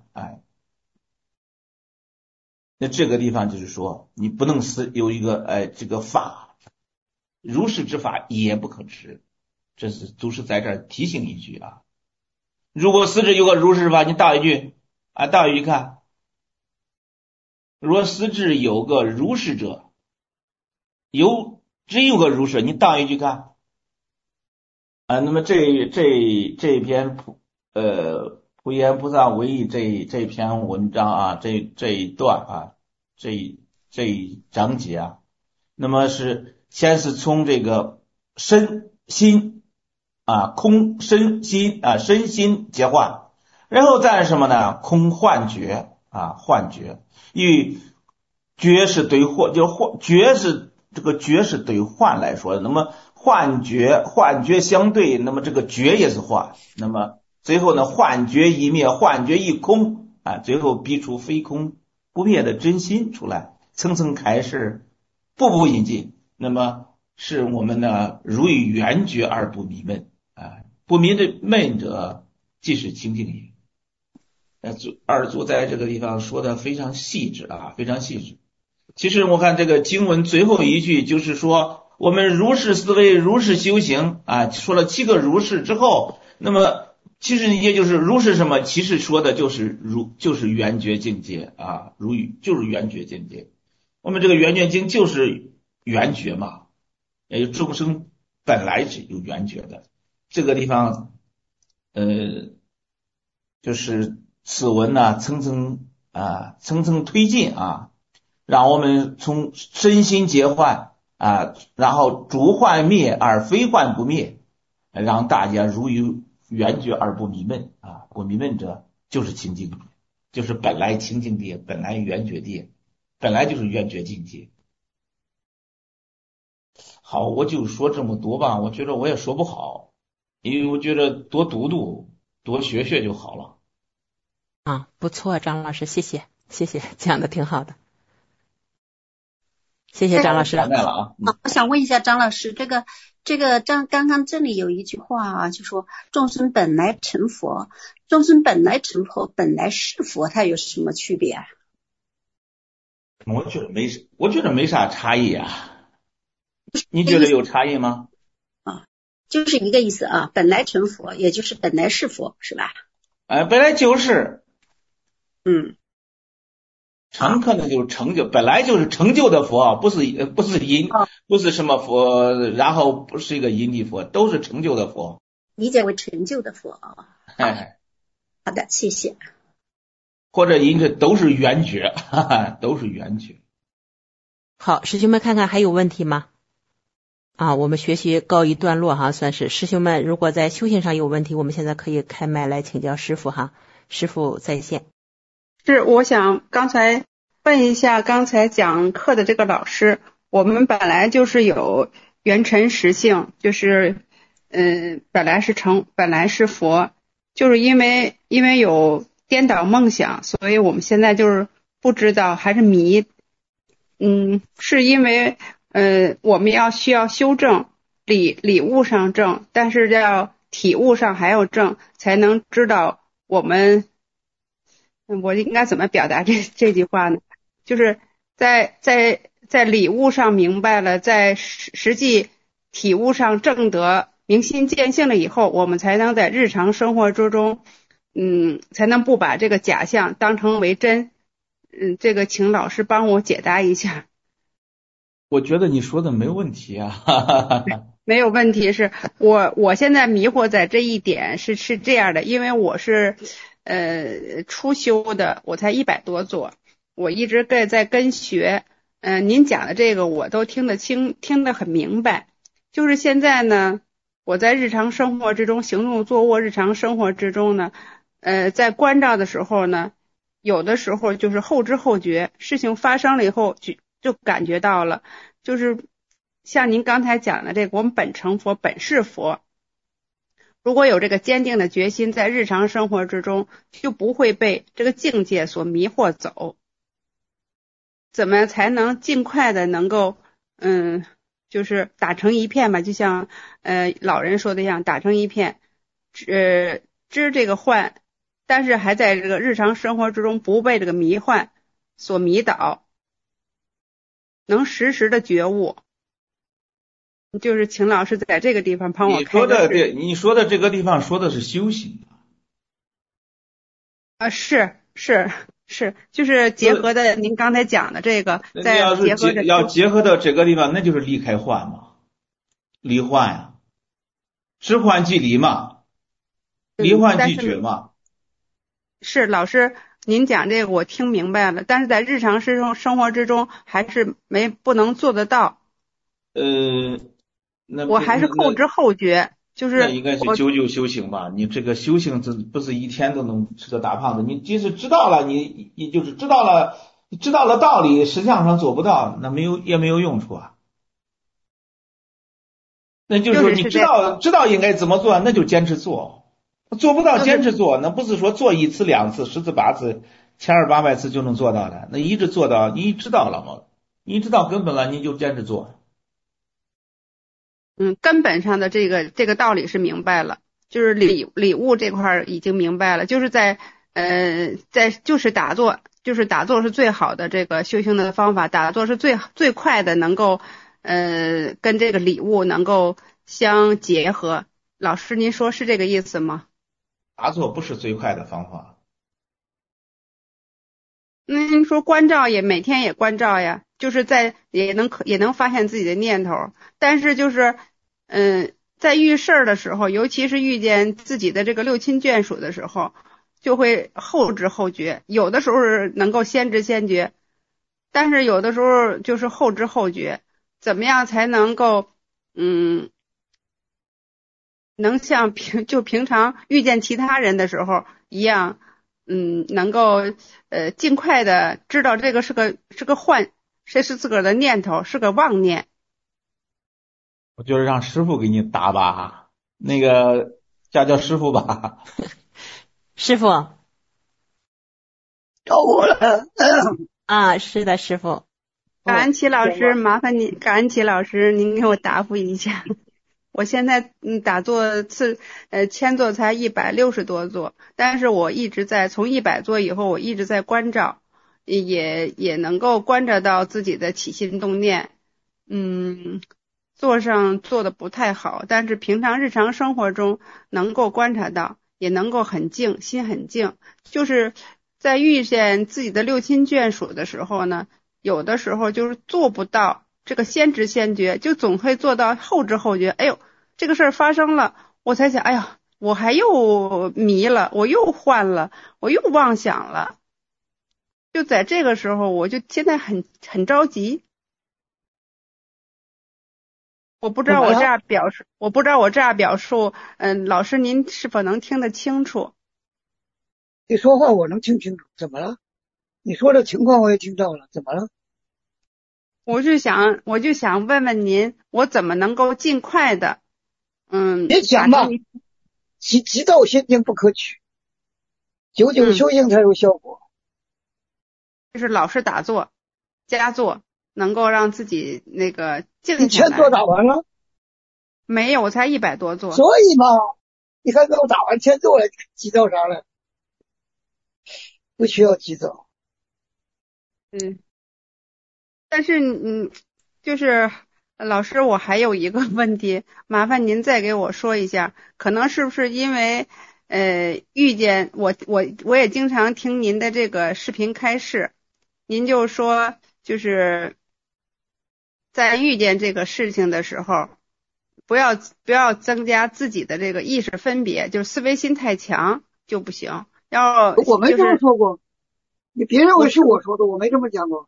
那这个地方就是说，你不能有一个这个法，如是之法也不可持，这是都是在这儿提醒一句啊。如果思之有个如是法，你倒一句倒一句看，若思之有个如是者，只有个如是，你倒一句看那么这一篇普贤菩萨为义这篇文章啊，这一段啊，这一章节啊，那么先是从这个身心空身心身心皆幻，然后再是什么呢？空幻觉幻觉，因为觉是对幻，就是觉是这个觉是对幻来说的，那么幻觉相对，那么这个觉也是幻，那么最后呢，幻觉一灭，幻觉一空最后逼出非空不灭的真心出来，层层开示，步步引进。那么是我们呢如以圆觉而不迷闷不迷的闷者，即是清净也。二祖在这个地方说的非常细致非常细致。其实我看这个经文最后一句就是说，我们如是思维，如是修行说了七个如是之后，那么其实也就是如是什么？其实说的就是圆觉境界就是圆觉境界。我们这个圆觉经就是圆觉嘛，也就众生本来是有圆觉的。这个地方就是此文呢层层推进让我们从身心皆幻然后逐幻灭而非幻不灭，让大家如于圆觉而不迷闷不迷闷者就是清净，就是本来清净地，本来圆觉地，本来就是圆觉境界。好，我就说这么多吧，我觉得我也说不好，因为我觉得多读读多学学就好了不错，张老师，谢谢讲的挺好的，谢谢张老师。 我想问一下张老师，刚刚这里有一句话就说众生本来成佛，众生本来成佛，本来是佛，它有什么区别我觉得没啥差异你觉得有差异吗？ 就是一个意思本来成佛，也就是本来是佛，是吧？ 本来就是成可能就是成就，本来就是成就的佛不是因不是什么佛，然后不是一个因地佛，都是成就的佛， 理解为成就的佛好的，谢谢。 或者因这都是圆觉都是圆觉。 好，师兄们看看还有问题吗？ 我们学习告一段落哈，算是师兄们如果在修行上有问题，我们现在可以开麦来请教师父哈，师父在线。 是，我想刚才问一下刚才讲课的这个老师，我们本来就是有元辰实性，就是本来是佛，就是因为有颠倒梦想，所以我们现在就是不知道还是迷。是因为我们需要修正理悟上正，但是要体悟上还要正，才能知道我应该怎么表达这句话呢？就是在理悟上明白了，在实际体悟上正得明心见性了以后，我们才能在日常生活之中才能不把这个假象当成为真。这个请老师帮我解答一下。 我觉得你说的没问题啊。 没有问题，是我现在迷惑在这一点是这样的，因为我是初修的，我才100多座，我一直在跟学。您讲的这个我都听得清，听得很明白。就是现在呢，我在日常生活之中，行动坐卧日常生活之中呢，在关照的时候呢，有的时候就是后知后觉，事情发生了以后就感觉到了，就是像您刚才讲的这个，我们本成佛，本是佛。如果有这个坚定的决心，在日常生活之中，就不会被这个境界所迷惑走。怎么才能尽快的能够就是打成一片吧，就像老人说的一样，打成一片，知这个幻，但是还在这个日常生活之中不被这个迷幻所迷倒，能实时的觉悟。就是请老师在这个地方帮我开个示。 你说的这个地方说的是修行是，就是结合的您刚才讲的这个，在结合着要结合到这个地方，那就是离开幻嘛，离幻呀，知幻即离嘛，离幻即觉嘛。 是老师，您讲这个我听明白了，但是在日常生活之中还是不能做得到。我还是后知后觉，就是那应该是久久修行吧。你这个修行不是一天都能吃个大胖子，你即使知道了，你就是知道了道理，实际上做不到，那也没有用处啊。那就是说你知道应该怎么做，那就坚持做，做不到坚持做，那不是说做1次2次10次8次1200-800次就能做到的，那一直做到，你知道了吗？你知道根本了，你就坚持做。 根本上的这个道理是明白了，就是理悟这块已经明白了，就是在就是打坐是最好的这个修行的方法，打坐是最快的能够跟这个理悟能够相结合。老师您说是这个意思吗？ 打坐不是最快的方法。 您说关照每天也关照呀，就是也能发现自己的念头，但是就是在遇事的时候，尤其是遇见自己的这个六亲眷属的时候，就会后知后觉，有的时候能够先知先觉，但是有的时候就是后知后觉。怎么样才能够能像平常遇见其他人的时候一样，能够尽快的知道这个是个幻，这是自个儿的念头，是个妄念。 我就是让师傅给你答吧，那个叫师傅吧。 师傅找我了。 是的，师傅。 感恩齐老师，麻烦你，感恩齐老师，您给我答复一下。我现在打坐千座才160多座，但是我一直从100座以后，我一直在关照，也能够观察到自己的起心动念。座上做的不太好，但是平常日常生活中能够观察到，也能够很静，心很静。就是在遇见自己的六亲眷属的时候呢，有的时候就是做不到这个先知先觉，就总会做到后知后觉。哎呦，这个事儿发生了，我才想，哎呀，我还又迷了，我又幻了，我又妄想了。就在这个时候，我就现在很着急。 我不知道我这样表述，老师您是否能听得清楚？ 你说话我能听清楚，怎么了？你说的情况我也听到了，怎么了？ 我就想问问您，我怎么能够尽快的， 别讲嘛，急躁心情不可取，久久修行才有效果。 就是老是打坐、加坐，能够让自己那个静下来。 你前坐打完了？ 没有，我才100多坐。 所以嘛，你看刚打完前坐了，急躁啥了？不需要急躁。 但是就是老师，我还有一个问题，麻烦您再给我说一下，可能是不是因为遇见我也经常听您的这个视频开示，您就说就是在遇见这个事情的时候，不要增加自己的这个意识分别，就是思维心太强就不行。 我没这么说过，你别认为是我说的，我没这么讲过。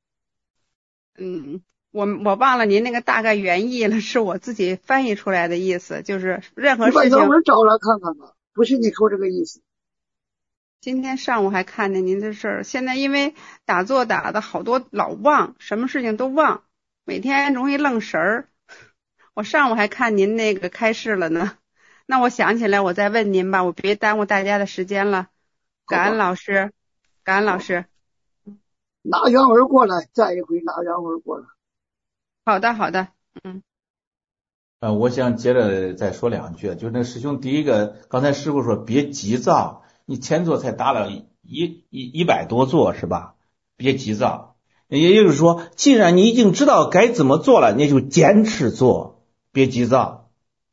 我忘了您那个大概原意了，是我自己翻译出来的意思，就是任何事情。 你把原文找来看看吧，不是你说这个意思。 今天上午还看见您的事儿，现在因为打坐打的好多老忘，什么事情都忘，每天容易愣神儿。我上午还看您那个开示了呢，那我想起来我再问您吧，我别耽误大家的时间了。感恩老师，感恩老师。 拿原文过来，再一回拿原文过来。 好的， 我想接着再说两句，就是那师兄，第一个，刚才师傅说别急躁，你前座才打了100多座是吧？别急躁，也就是说，既然你已经知道该怎么做了，你就坚持做，别急躁。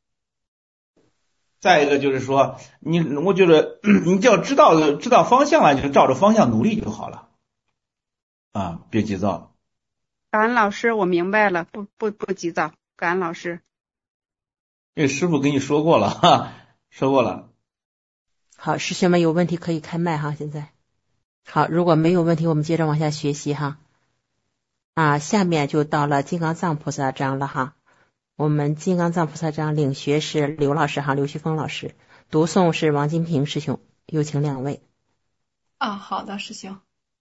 再一个就是说，我觉得你只要知道方向了，就照着方向努力就好了，别急躁。 感恩老师，我明白了，不急躁，感恩老师。 因为师傅跟你说过了，说过了。 好，师兄们有问题可以开麦哈，现在。好，如果没有问题，我们接着往下学习哈。下面就到了金刚藏菩萨章了哈。我们金刚藏菩萨章领学是刘老师哈，刘旭峰老师，读诵是王金平师兄，有请两位。 好的，师兄。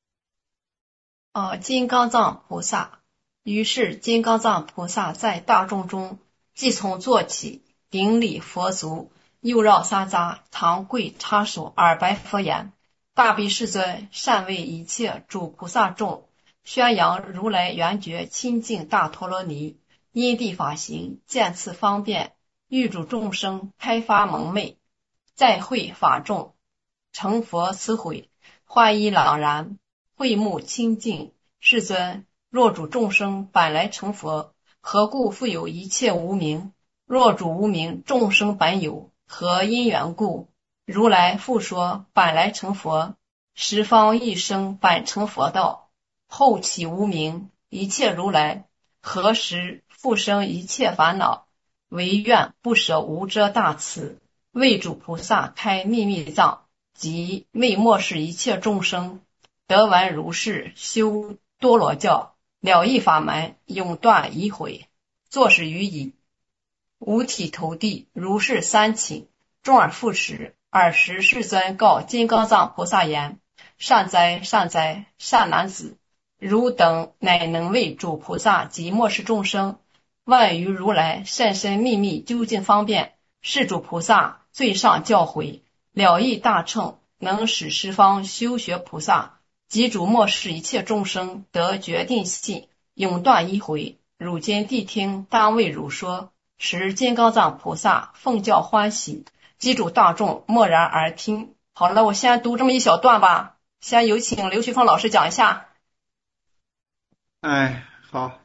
金刚藏菩萨，于是金刚藏菩萨在大众中，即从坐起，顶礼佛足，右绕三匝，堂跪插手，耳白佛言：大悲世尊，善为一切诸菩萨众宣扬如来圆觉清净大陀罗尼因地法行，见此方便，欲主众生开发蒙昧，再会法众，成佛慈悔，欢意朗然，慧目清净。世尊，若主众生本来成佛，何故复有一切无明？若主无明，众生本有，何因缘故？如来复说，本来成佛，十方一生本成佛道，后起无明，一切如来何时复生一切烦恼？唯愿不舍无遮大慈，为主菩萨开秘密藏，即为末世一切众生得闻如是修多罗教，了义法门，永断疑悔，作是于已，五体投地，如是三请。众而复始，尔时世尊告金刚藏菩萨言：善哉善哉，善男子，汝等乃能为主菩萨及末世众生万余如来甚深秘密究竟方便，是主菩萨最上教诲，了义大乘，能使十方修学菩萨及主末世一切众生得决定信，永断疑悔。汝今谛听，当为汝说。时金刚藏菩萨奉教欢喜，机主大众默然而听。好了，我先读这么一小段吧，先有请刘旭峰老师讲一下。 好。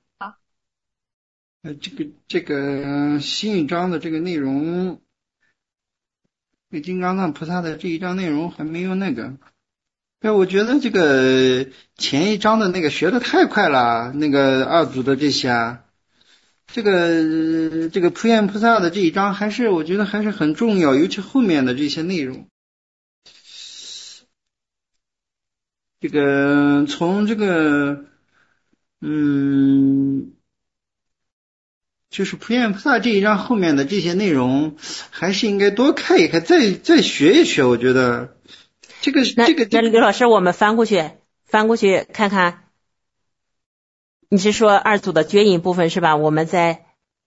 这个新一章的这个内容，这金刚藏菩萨的这一章内容还没有那个。我觉得这个前一章的那个学的太快了，那个二祖的这些这个普贤菩萨的这一章我觉得还是很重要，尤其后面的这些内容。这个从这个就是普贤菩萨这一章后面的这些内容，还是应该多看一看，再学一学。我觉得那刘老师，我们翻过去看看。你是说二组的绝引部分是吧？我们在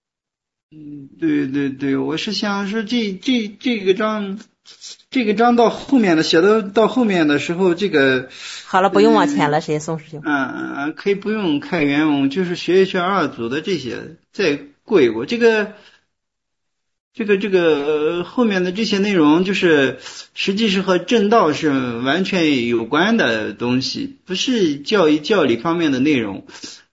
对，我是想说这个章到后面的写到后面的时候，这个好了，不用往前了，谁宋师兄？ 可以不用看原文，就是学一学二组的这些，再过一过。这个后面的这些内容，就是实际是和正道是完全有关的东西，不是教义教理方面的内容。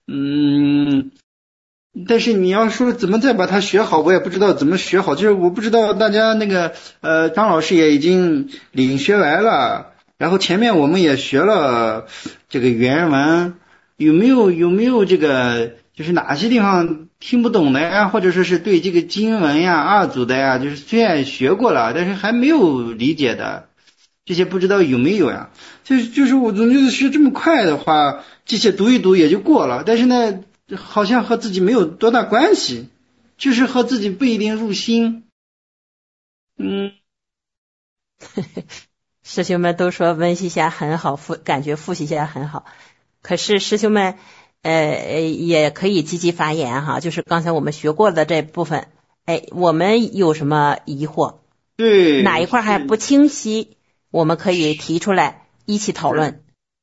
但是你要说怎么再把它学好，我也不知道怎么学好，就是我不知道大家那个张老师也已经领学完了，然后前面我们也学了这个原文，有没有这个就是哪些地方听不懂的呀，或者说是对这个经文呀二组的呀，就是虽然学过了，但是还没有理解的，这些不知道有没有呀？就是我总觉得学这么快的话，这些读一读也就过了，但是呢好像和自己没有多大关系，就是和自己不一定入心。 师兄们都说温习一下很好，感觉复习一下很好，可是师兄们也可以积极发言哈，就是刚才我们学过的这部分，我们有什么疑惑？ 对， 哪一块还不清晰，我们可以提出来一起讨论。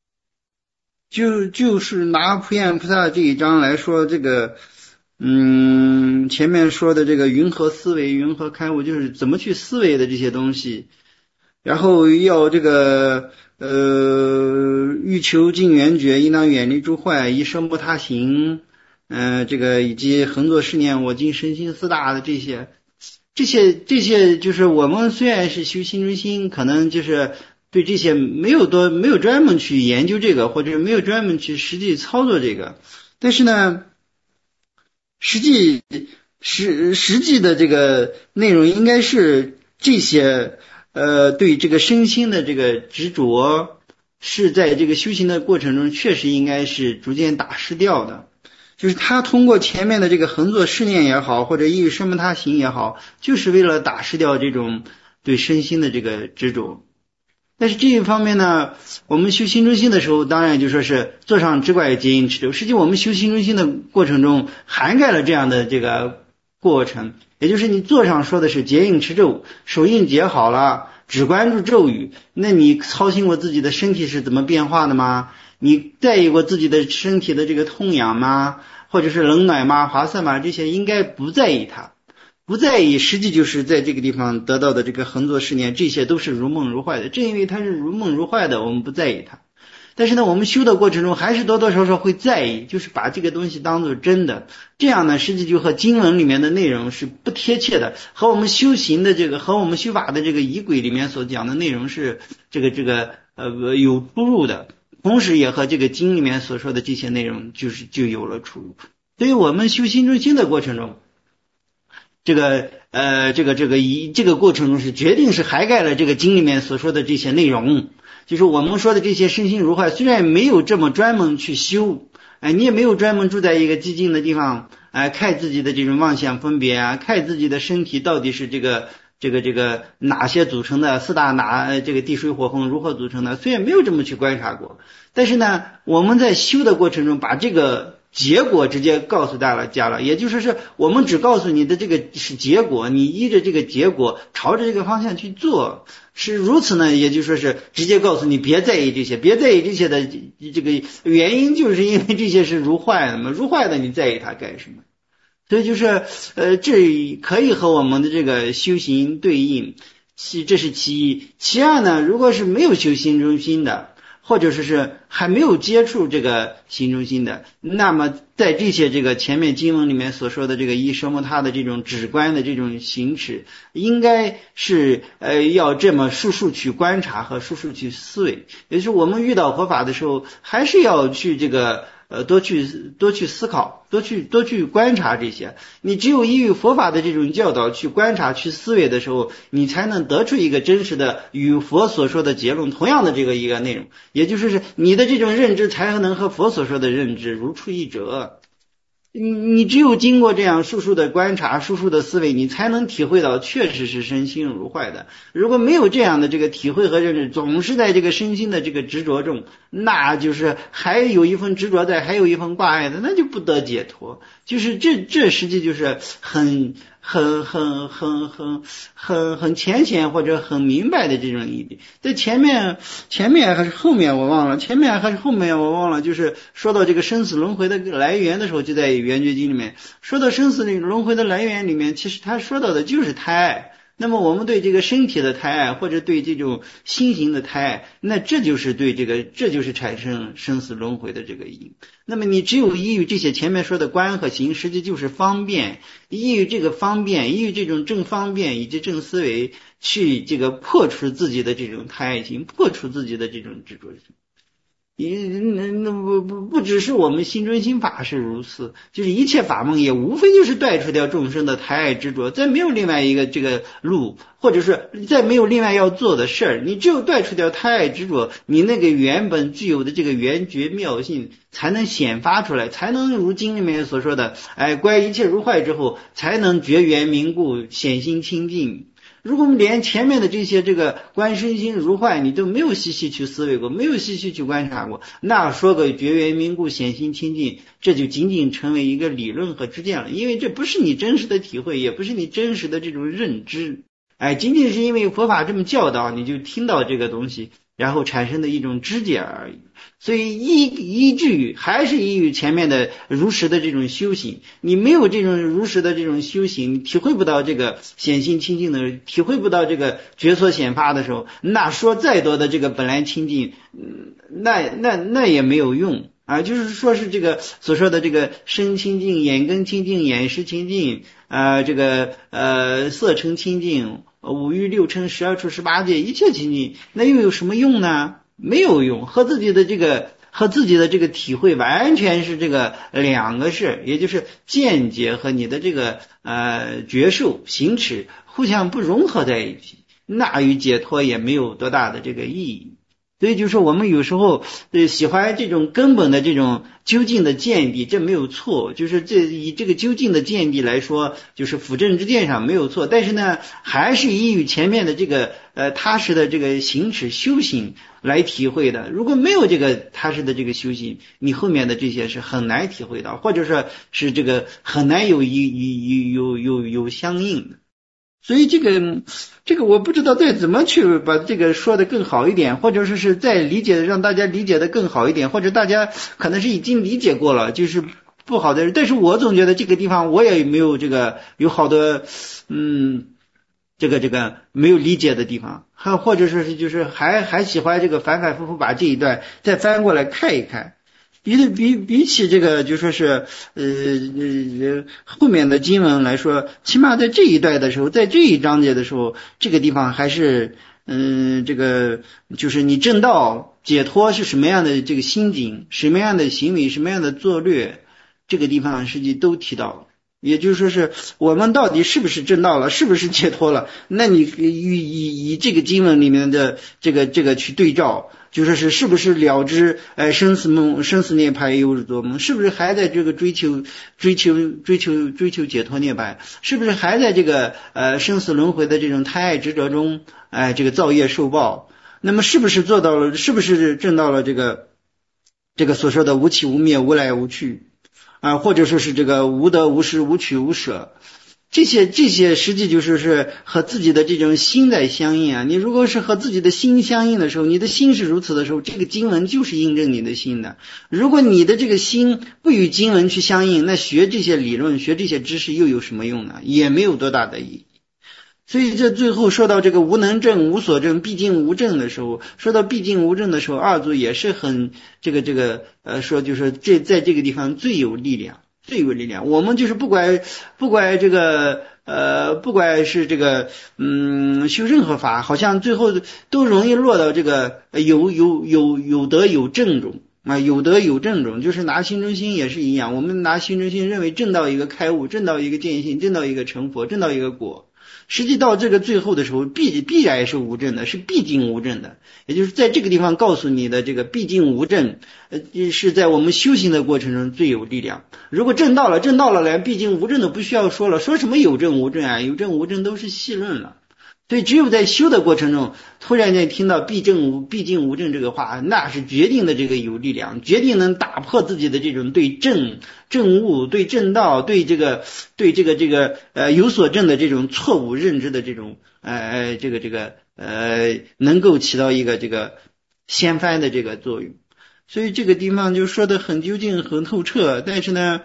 就是拿普贤菩萨这一章来说，这个前面说的这个云何思维云何开悟，就是怎么去思维的这些东西，然后要这个欲求尽圆觉，应当远离诸坏，以身不他行，这个以及横作是念我今身心四大的这些就是我们虽然是修心中心，可能就是对这些没有专门去研究这个，或者没有专门去实际操作这个，但是呢实际的这个内容应该是这些对这个身心的这个执着是在这个修行的过程中确实应该是逐渐打失掉的，就是他通过前面的这个横作是念也好，或者意欲身不他行也好，就是为了打失掉这种对身心的这个执着。但是这一方面呢，我们修心中心的时候，当然就说是坐上直拐结引持咒，实际我们修心中心的过程中涵盖了这样的这个过程，也就是你坐上说的是结引持咒，手印结好了，只关注咒语，那你操心过自己的身体是怎么变化的吗？你在意过自己的身体的这个痛痒吗？或者是冷暖吗？滑涩吗？这些应该不在意它，不在意，实际就是在这个地方得到的这个横作是念，这些都是如梦如幻的。正因为它是如梦如幻的，我们不在意它。但是呢，我们修的过程中还是多多少少会在意，就是把这个东西当作真的。这样呢，实际就和经文里面的内容是不贴切的，和我们修行的这个和我们修法的这个仪轨里面所讲的内容是这个有出入的，同时也和这个经里面所说的这些内容就有了出入。所以我们修心中心的过程中，这个过程中是决定是涵盖了这个经里面所说的这些内容，就是我们说的这些身心如幻，虽然没有这么专门去修，你也没有专门住在一个寂静的地方，看自己的这种妄想分别啊，看自己的身体到底是这个哪些组成的，四大这个地水火风如何组成的，虽然没有这么去观察过，但是呢，我们在修的过程中把这个结果直接告诉大家了，也就是是我们只告诉你的这个是结果，你依着这个结果朝着这个方向去做，是如此呢，也就说是直接告诉你别在意这些的这个原因，就是因为这些是如幻的嘛，如幻的你在意它干什么？所以就是这可以和我们的这个修行对应，这是其一。其二呢，如果是没有修心中心的，或者是还没有接触这个心中心的，那么在这些这个前面经文里面所说的这个依奢摩他的这种止观的这种行持，应该是要这么数数去观察和数数去思维，也就是我们遇到佛法的时候，还是要去这个多去思考，多去观察这些。你只有依于佛法的这种教导去观察去思维的时候，你才能得出一个真实的与佛所说的结论同样的这个一个内容，也就是你的这种认知才能和佛所说的认知如出一辙。 你只有经过这样数数的观察、数数的思维，你才能体会到确实是身心如坏的。如果没有这样的这个体会和认识，总是在这个身心的这个执着中，那就是还有一份执着在，还有一份挂碍的，那就不得解脱。就是这实际就是很浅显或者很明白的这种意义。在前面还是后面我忘了，就是说到这个生死轮回的来源的时候，就在圆觉经里面说到生死轮回的来源里面，其实他说到的就是贪爱。那么我们对这个身体的贪爱，或者对这种心行的贪爱，那这就是产生生死轮回的这个因。那么你只有依于这些前面说的观和行，实际就是方便，依于这个方便，依于这种正方便以及正思维，去这个破除自己的这种贪爱心，破除自己的这种执着心。不只是我们心中心法是如此，就是一切法门也无非就是断除掉众生的贪爱执着，再没有另外一个这个路，或者是再没有另外要做的事儿。你只有断除掉贪爱执着，你那个原本具有的这个圆觉妙性才能显发出来，才能如经里面所说的，观一切如坏之后，才能觉圆明故，显心清净。如果我们连前面的这些这个观身心如坏你都没有细细去思维过，没有细细去观察过，那说个觉圆明故显心清净，这就仅仅成为一个理论和知见了，因为这不是你真实的体会，也不是你真实的这种认知，仅仅是因为佛法这么教导，你就听到这个东西，然后产生的一种知见而已。所以依据还是依据前面的如实的这种修行，你没有这种如实的这种修行，你体会不到这个显心清净的，体会不到这个觉所显发的时候，那说再多的这个本来清净，那也没有用啊。就是说是这个所说的这个身清净、眼根清净、眼识清净，这个色尘清净、五欲六尘、12处18界一切清净，那又有什么用呢？没有用，和自己的这个体会完全是这个两个事，也就是见解和你的这个觉受行持互相不融合在一起，那与解脱也没有多大的这个意义。所以就是我们有时候喜欢这种根本的这种究竟的见地，这没有错，就是以这个究竟的见地来说，就是辅正之见上没有错，但是呢还是依于前面的这个踏实的这个行持修行来体会的。如果没有这个踏实的这个修行，你后面的这些是很难体会到，或者说是这个很难有相应的。所以这个我不知道再怎么去把这个说的更好一点，或者是再理解让大家理解的更好一点，或者大家可能是已经理解过了，就是不好的，但是我总觉得这个地方我也没有这个有好多这个没有理解的地方，或者是就是还喜欢这个反反复复把这一段再翻过来看一看。比起这个就说是后面的经文来说，起码在这一段的时候，在这一章节的时候，这个地方还是这个就是你证道解脱是什么样的这个心境，什么样的行为，什么样的作略，这个地方实际都提到了。也就是说是我们到底是不是证道了，是不是解脱了，那你以这个经文里面的这个去对照，就说是不是了知生死涅槃犹如做梦，是不是还在这个追求解脱涅槃，是不是还在这个生死轮回的这种贪爱执着中这个造业受报，那么是不是做到了，是不是证到了这个所说的无起无灭无来无去或者说是这个无得无失无取无舍，这些实际就是和自己的这种心在相应你如果是和自己的心相应的时候，你的心是如此的时候，这个经文就是印证你的心的。如果你的这个心不与经文去相应，那学这些理论学这些知识又有什么用呢？也没有多大的意义。所以这最后说到这个无能证无所证毕竟无证的时候，说到毕竟无证的时候，二祖也是很说就是在这个地方最有力量。我们就是不管这个不管是这个修任何法，好像最后都容易落到这个有得有证中有得有证中，就是拿心中心也是一样，我们拿心中心认为证到一个开悟，证到一个见性，证到一个成佛，证到一个果， 实际到这个最后的时候，必然是无证的，是必定无证的。也就是在这个地方告诉你的这个必定无证，是在我们修行的过程中最有力量。如果证到了来，必定无证的不需要说了，说什么有证无证啊，有证无证都是戏论了。所以只有在修的过程中，突然间听到必定无证这个话，那是决定的这个有力量，决定能打破自己的这种对证物、对正道、对这个有所证的这种错误认知的这种能够起到一个这个掀翻的这个作用。所以这个地方就说的很究竟、很透彻，但是呢，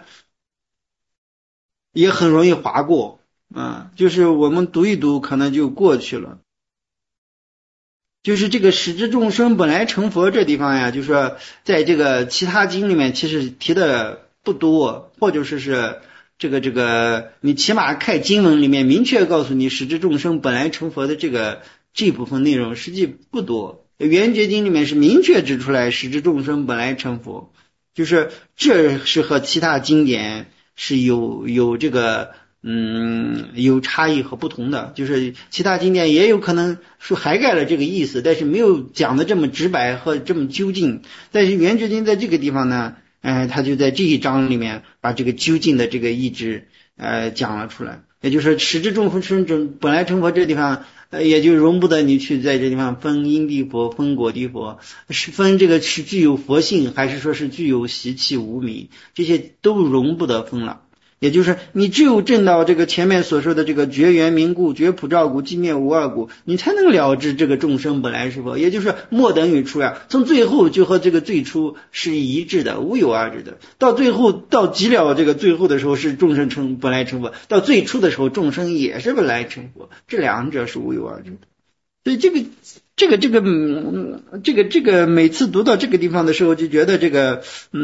也很容易划过。就是我们读一读可能就过去了。就是这个使之众生本来成佛这地方呀，就是说在这个其他经里面其实提的不多，或者是这个你起码看经文里面明确告诉你使之众生本来成佛的这部分内容实际不多。圆觉经里面是明确指出来使之众生本来成佛，就是这是和其他经典是有这个有差异和不同的，就是其他经典也有可能说涵盖了这个意思，但是没有讲的这么直白和这么究竟。但是圆觉经在这个地方呢，他就在这一章里面把这个究竟的这个意志讲了出来。也就是说使之众生本来成佛这地方也就容不得你去在这地方分因地佛分果地佛，是分这个是具有佛性还是说是具有习气无明，这些都容不得分了。也就是你只有证到这个前面所说的这个绝缘明故、绝普照故、寂灭无二故，你才能了知这个众生本来是佛。也就是末等于初呀，从最后就和这个最初是一致的，无有二致的。到最后到极了这个最后的时候是众生本来成佛，到最初的时候众生也是本来成佛，这两者是无有二致的。所以这个每次读到这个地方的时候就觉得这个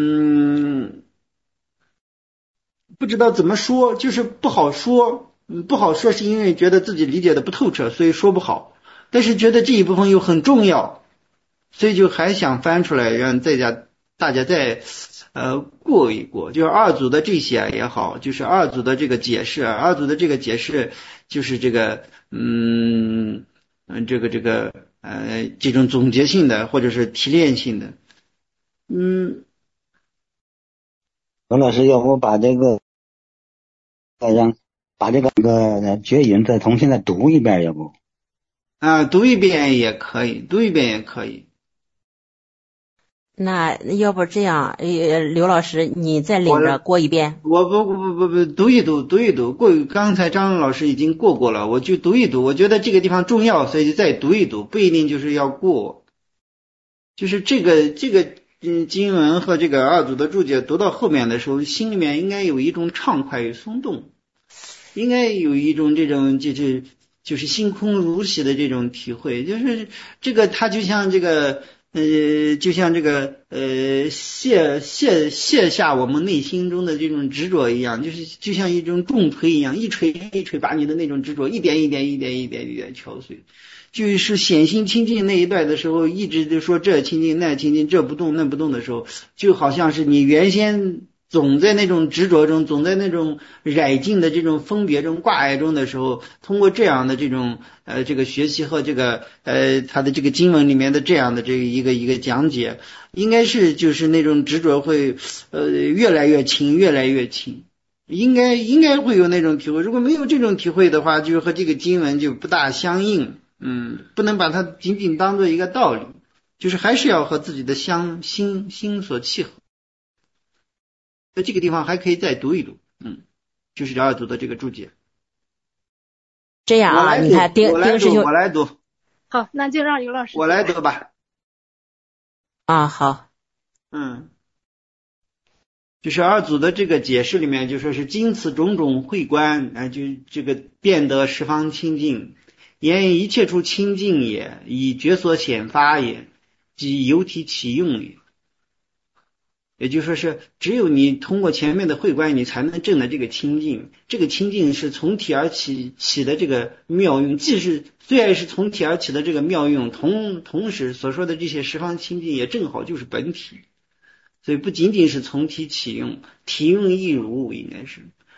不知道怎么说，就是不好说是因为觉得自己理解的不透彻，所以说不好，但是觉得这一部分又很重要，所以就还想翻出来让大家再过一过。就是二组的这些也好，就是二组的这个解释就是这个这种总结性的或者是提炼性的。 王老师，要不把这个绝引再重新再读一遍，要不？ 读一遍也可以。 那要不这样，刘老师你再领着过一遍。 我不读一读，刚才张老师已经过了，我就读一读。我觉得这个地方重要，所以就再读一读，不一定就是要过。就是这个经文和这个二组的注解读到后面的时候，心里面应该有一种畅快与松动，应该有一种这种就是心空如洗的这种体会。就是这个它就像这个卸下我们内心中的这种执着一样，就像一种重锤一样，一锤一锤把你的那种执着一点敲碎。就是显心清净那一段的时候，一直就说这清净那清净，这不动那不动的时候，就好像是你原先总在那种执着中，总在那种染净的这种分别中挂碍中的时候，通过这样的这种这个学习和这个他的这个经文里面的这样的这一个讲解，应该是就是那种执着会越来越轻，应该会有那种体会。如果没有这种体会的话，就和这个经文就不大相应。不能把它仅仅当做一个道理，就是还是要和自己的心所契合。在这个地方还可以再读一读，就是二组的这个注解。 这样啊，你看丁师兄， 我来读。 好，那就让刘老师。 我来读吧。 好。 就是二组的这个解释里面就说是经此种种慧观，就这个变得十方清净。言一切处清净也，以觉所显发也，即由体起用也。也就是说是只有你通过前面的慧观，你才能证的这个清净。这个清净是从体而起的这个妙用，虽然是从体而起的这个妙用，同时所说的这些十方清净也正好就是本体。所以不仅仅是从体起用，体用亦如，应该是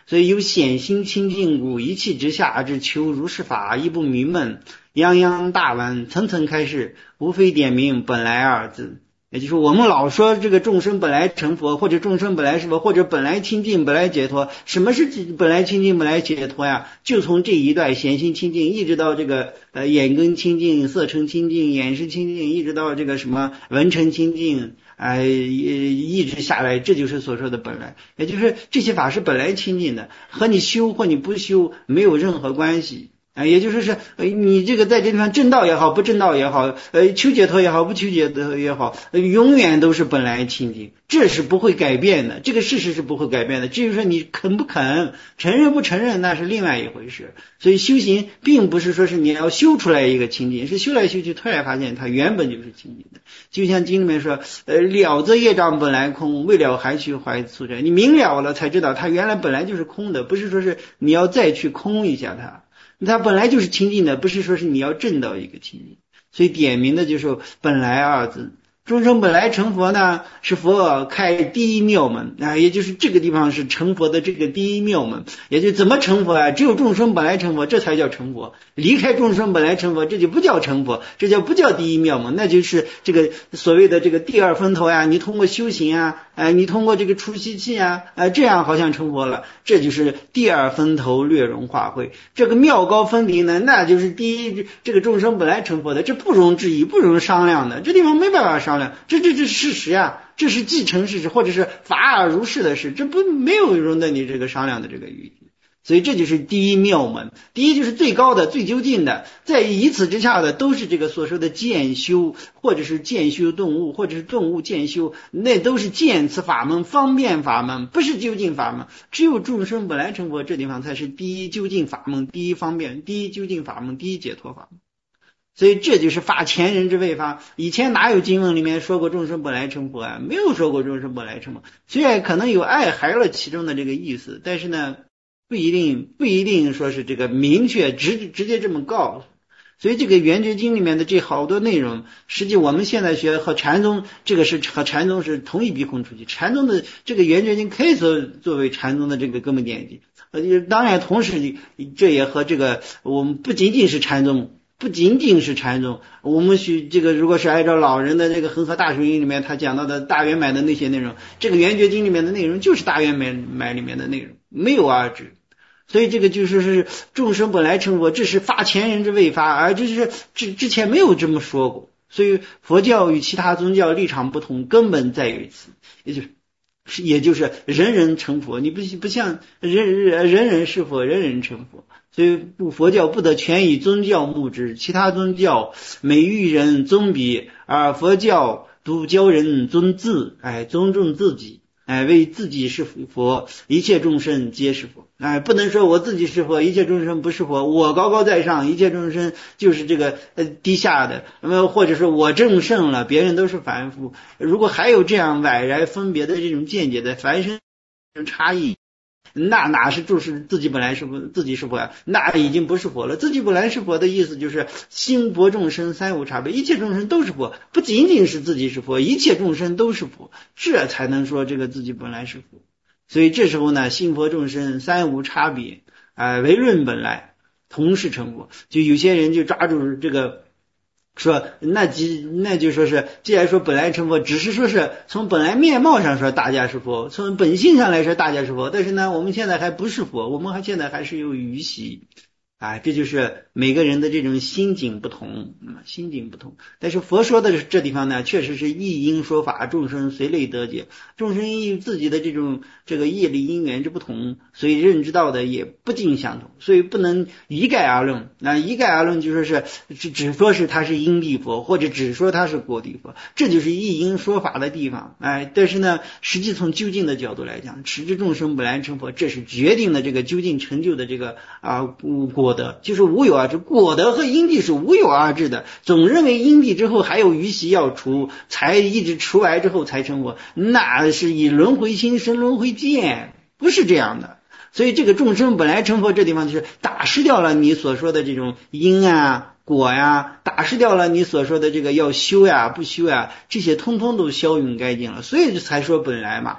所以有显心清净故，一气之下之求如是法，亦不迷闷，泱泱大文，层层开示，无非点明本来二字。也就是我们老说这个众生本来成佛，或者众生本来是佛，或者本来清净本来解脱。什么是本来清净本来解脱呀？就从这一段显心清净一直到这个眼根清净、色尘清净、眼识清净，一直到这个什么闻尘清净，一直下来，这就是所说的本来。也就是这些法是本来清净的，和你修或你不修没有任何关系。也就是你这个在这地方正道也好，不正道也好，求解脱也好，不求解脱也好，永远都是本来清净，这是不会改变的，这个事实是不会改变的。至于说你肯不肯，承认不承认，那是另外一回事。所以修行并不是说是你要修出来一个清净，是修来修去突然发现它原本就是清净的。就像经里面说，了则业障本来空，未了还须怀促者。你明了了才知道它原来本来就是空的，不是说是你要再去空一下它本来就是清净的，不是说是你要证到一个清净。所以点明的就是本来二字。众生本来成佛呢，是佛开第一妙门也就是这个地方是成佛的这个第一妙门。也就怎么成佛只有众生本来成佛，这才叫成佛。离开众生本来成佛，这就不叫成佛，这不叫第一妙门，那就是这个所谓的这个第二分头你通过修行你通过这个出息气这样好像成佛了，这就是第二分头略容化会。这个妙高分离呢，那就是第一，这个众生本来成佛的，这不容置疑，不容商量的，这地方没办法商量，这是事实这是既成事实，或者是法尔如是的事，这没有容得你这个商量的这个余地。所以这就是第一妙门，第一就是最高的最究竟的，在以此之下的都是这个所说的渐修，或者是渐修顿悟，或者是顿悟渐修，那都是渐次法门、方便法门，不是究竟法门。只有众生本来成佛，这地方才是第一究竟法门、第一方便、第一究竟法门、第一解脱法门。所以这就是发前人之未发。以前哪有经文里面说过众生本来成佛没有说过众生本来成佛。虽然可能有爱孩了其中的这个意思，但是呢不一定说是这个明确直接这么告诉。所以这个圆觉经里面的这好多内容，实际我们现在学和禅宗这个是和禅宗是同一鼻孔出气。禅宗的这个圆觉经可以作为禅宗的这个根本典籍。当然同时这也和这个我们不仅仅是禅宗，我们这个如果是按照老人的这个恒河大水经里面他讲到的大圆满的那些内容，这个圆觉经里面的内容就是大圆满里面的内容，没有二致。所以这个就是众生本来成佛，这是发前人之未发，而就是之前没有这么说过。所以佛教与其他宗教立场不同，根本在于此，也就是人人成佛，你不像人人是佛，人人成佛。所以佛教不得全以宗教目之，其他宗教每欲人尊彼，而佛教独教人尊自，尊重自己，为自己是佛，一切众生皆是佛。不能说我自己是佛，一切众生不是佛，我高高在上，一切众生就是这个低下的，或者说我正圣了，别人都是凡夫。如果还有这样迥然分别的这种见解的凡生差异，那哪是就是自己本来是佛，自己是佛那已经不是佛了。自己本来是佛的意思就是心佛众生三无差别，一切众生都是佛，不仅仅是自己是佛，一切众生都是佛，这才能说这个自己本来是佛。所以这时候呢，心佛众生三无差别唯论本来同时成佛。就有些人就抓住这个说那就说是既然说本来成佛，只是说是从本来面貌上说大家是佛，从本性上来说大家是佛，但是呢我们现在还不是佛，我们现在还是有余习这就是每个人的这种心境不同，但是佛说的这地方呢，确实是一因说法，众生随类得解，众生因自己的这个业力因缘之不同，所以认知到的也不尽相同，所以不能一概而论。一概而论就说是只说是他是因地佛，或者只说他是果地佛，这就是一因说法的地方。但是呢，实际从究竟的角度来讲，持之众生本来成佛，这是决定了这个究竟成就的这个果德，就是无有二致。果德和因地是无有二致的，总认为因地之后还有余习要除，才一直除完之后才成佛，那是以轮回心生轮回见，不是这样的。所以这个众生本来成佛这地方就是打失掉了你所说的这种因果打失掉了你所说的这个要修不修这些通通都消陨殆尽了，所以才说本来嘛。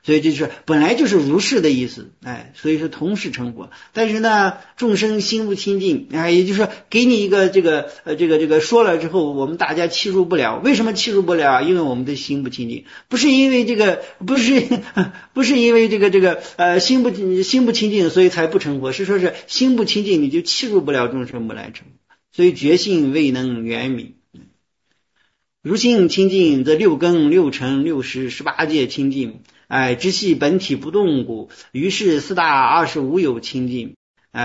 所以这就是本来就是如是的意思，所以说同是成佛。但是呢，众生心不清净，也就是说给你一个这个说了之后，我们大家契入不了。为什么契入不了？因为我们的心不清净，不是因为这个，不是因为这个心不清净，所以才不成佛，是说是心不清净，你就契入不了众生不来成。所以觉性未能圆明。如心清净，则六根六尘六识18界清净。知系本体不动故，于是4大25有清净。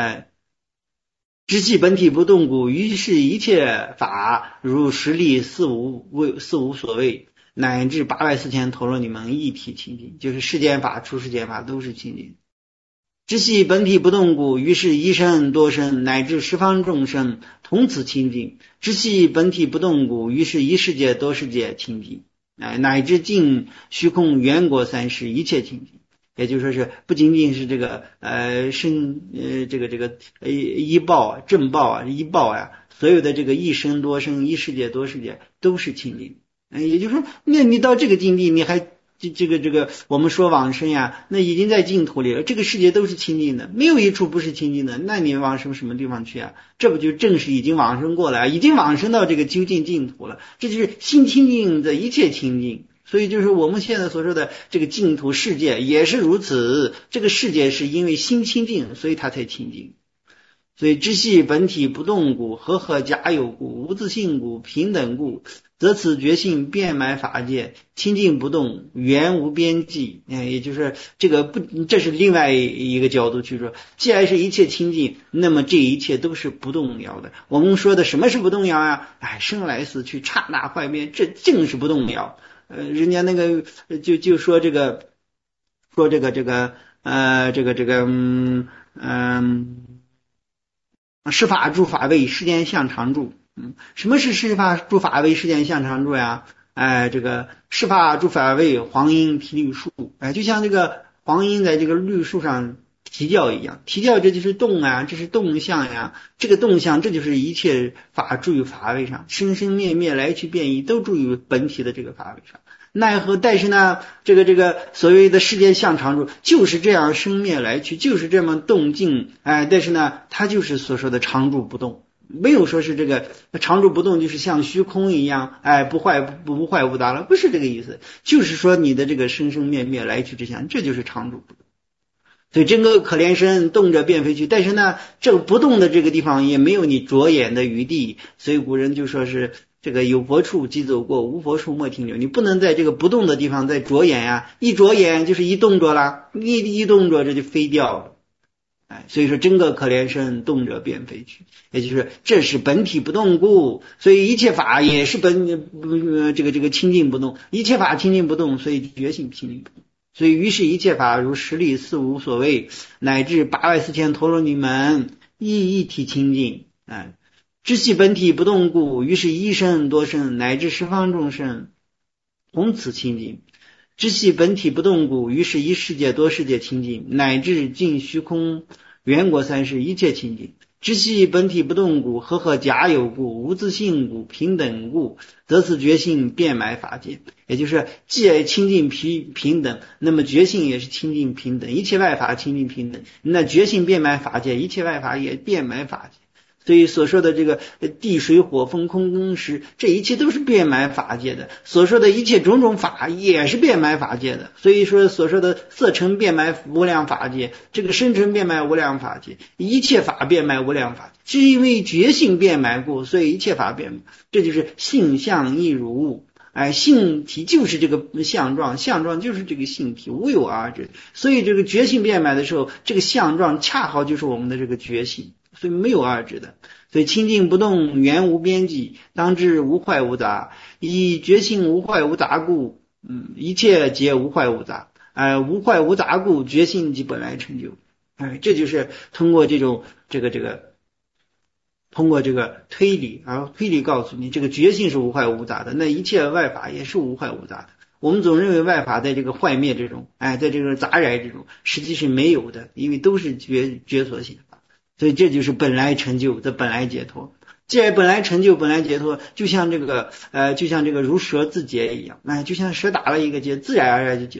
知系本体不动故，于是一切法如实力四无所谓，乃至84000陀罗尼门一体清净，就是世间法出世间法都是清净。知系本体不动故，于是一生多生乃至十方众生同此清净。知系本体不动故，于是一世界多世界清净，乃至尽虚空圆果三世一切清净。也就是说是不仅仅是这个依报正报依报所有的这个一生多生一世界多世界都是清净。也就是说，那你到这个境地，你还这个我们说往生那已经在净土里了，这个世界都是清净的，没有一处不是清净的，那你往什么地方去这不就正是已经往生过来，已经往生到这个究竟净土了，这就是心清净的一切清净。所以就是我们现在所说的这个净土世界也是如此，这个世界是因为心清净，所以它才清净。所以知系本体不动故，和假有故，无自性故，平等故，则此觉性遍满法界，清净不动，圆无边际。也就是这是另外一个角度去说，既然是一切清净，那么这一切都是不动摇的。我们说的什么是不动摇生来死去，刹那幻灭，这正是不动摇。人家那个就说是法诸法位，世间相常住。什么是是法诸法位，世间相常住是法诸法位，黄莺提绿树。就像这个黄莺在这个绿树上啼叫一样，啼叫这就是动这是动向这个动向这就是一切法住于法位上，生生灭灭来去变异都住于本体的这个法位上。奈何但是呢这个所谓的世间相常住就是这样生灭来去，就是这么动静但是呢它就是所说的常住不动，没有说是这个常住不动就是像虚空一样不坏无杂了，不是这个意思，就是说你的这个生生灭灭来去之相，这就是常住不动。所以真个可怜身动着便飞去，但是呢这个不动的这个地方也没有你着眼的余地，所以古人就说是这个有佛处即走过，无佛处莫停留。你不能在这个不动的地方再着眼一着眼就是一动着了，一动着这就飞掉了。所以说真个可怜身动着便飞去，也就是这是本体不动故，所以一切法也是这个清净不动，一切法清净不动，所以觉性清净不动。所以于是一切法如实力四无所谓，乃至84000陀罗尼门一体清净。知系本体不动故，于是一生多生乃至十方众生同此清净。知系本体不动故，于是一世界多世界清净，乃至尽虚空圆果三世一切清净。知系本体不动故，和假有故，无自性故，平等故，则此觉性遍满法界。也就是既清净平等，那么觉性也是清净平等，一切外法清净平等，那觉性遍满法界，一切外法也遍满法界。所以所说的这个地水火风空跟识，这一切都是遍满法界的，所说的一切种种法也是遍满法界的。所以说所说的色尘遍满无量法界，这个声尘遍满无量法界，一切法遍满无量法界，是因为觉性遍满故，所以一切法遍满，这就是性相亦如物。性体就是这个相状，相状就是这个性体，无有二者。所以这个觉性遍满的时候，这个相状恰好就是我们的这个觉性，所以没有二者的。所以清净不动，圆无边际，当知无坏无杂。以觉性无坏无杂故，一切皆无坏无杂。无坏无杂故，觉性即本来成就。这就是通过这种通过这个推理，推理告诉你这个觉性是无坏无杂的，那一切外法也是无坏无杂的。我们总认为外法在这个坏灭这种在这个杂染这种，实际是没有的，因为都是觉所显法。所以这就是本来成就的本来解脱。既然本来成就本来解脱，就像这个如蛇自解一样，就像蛇打了一个结，自然而然就解脱。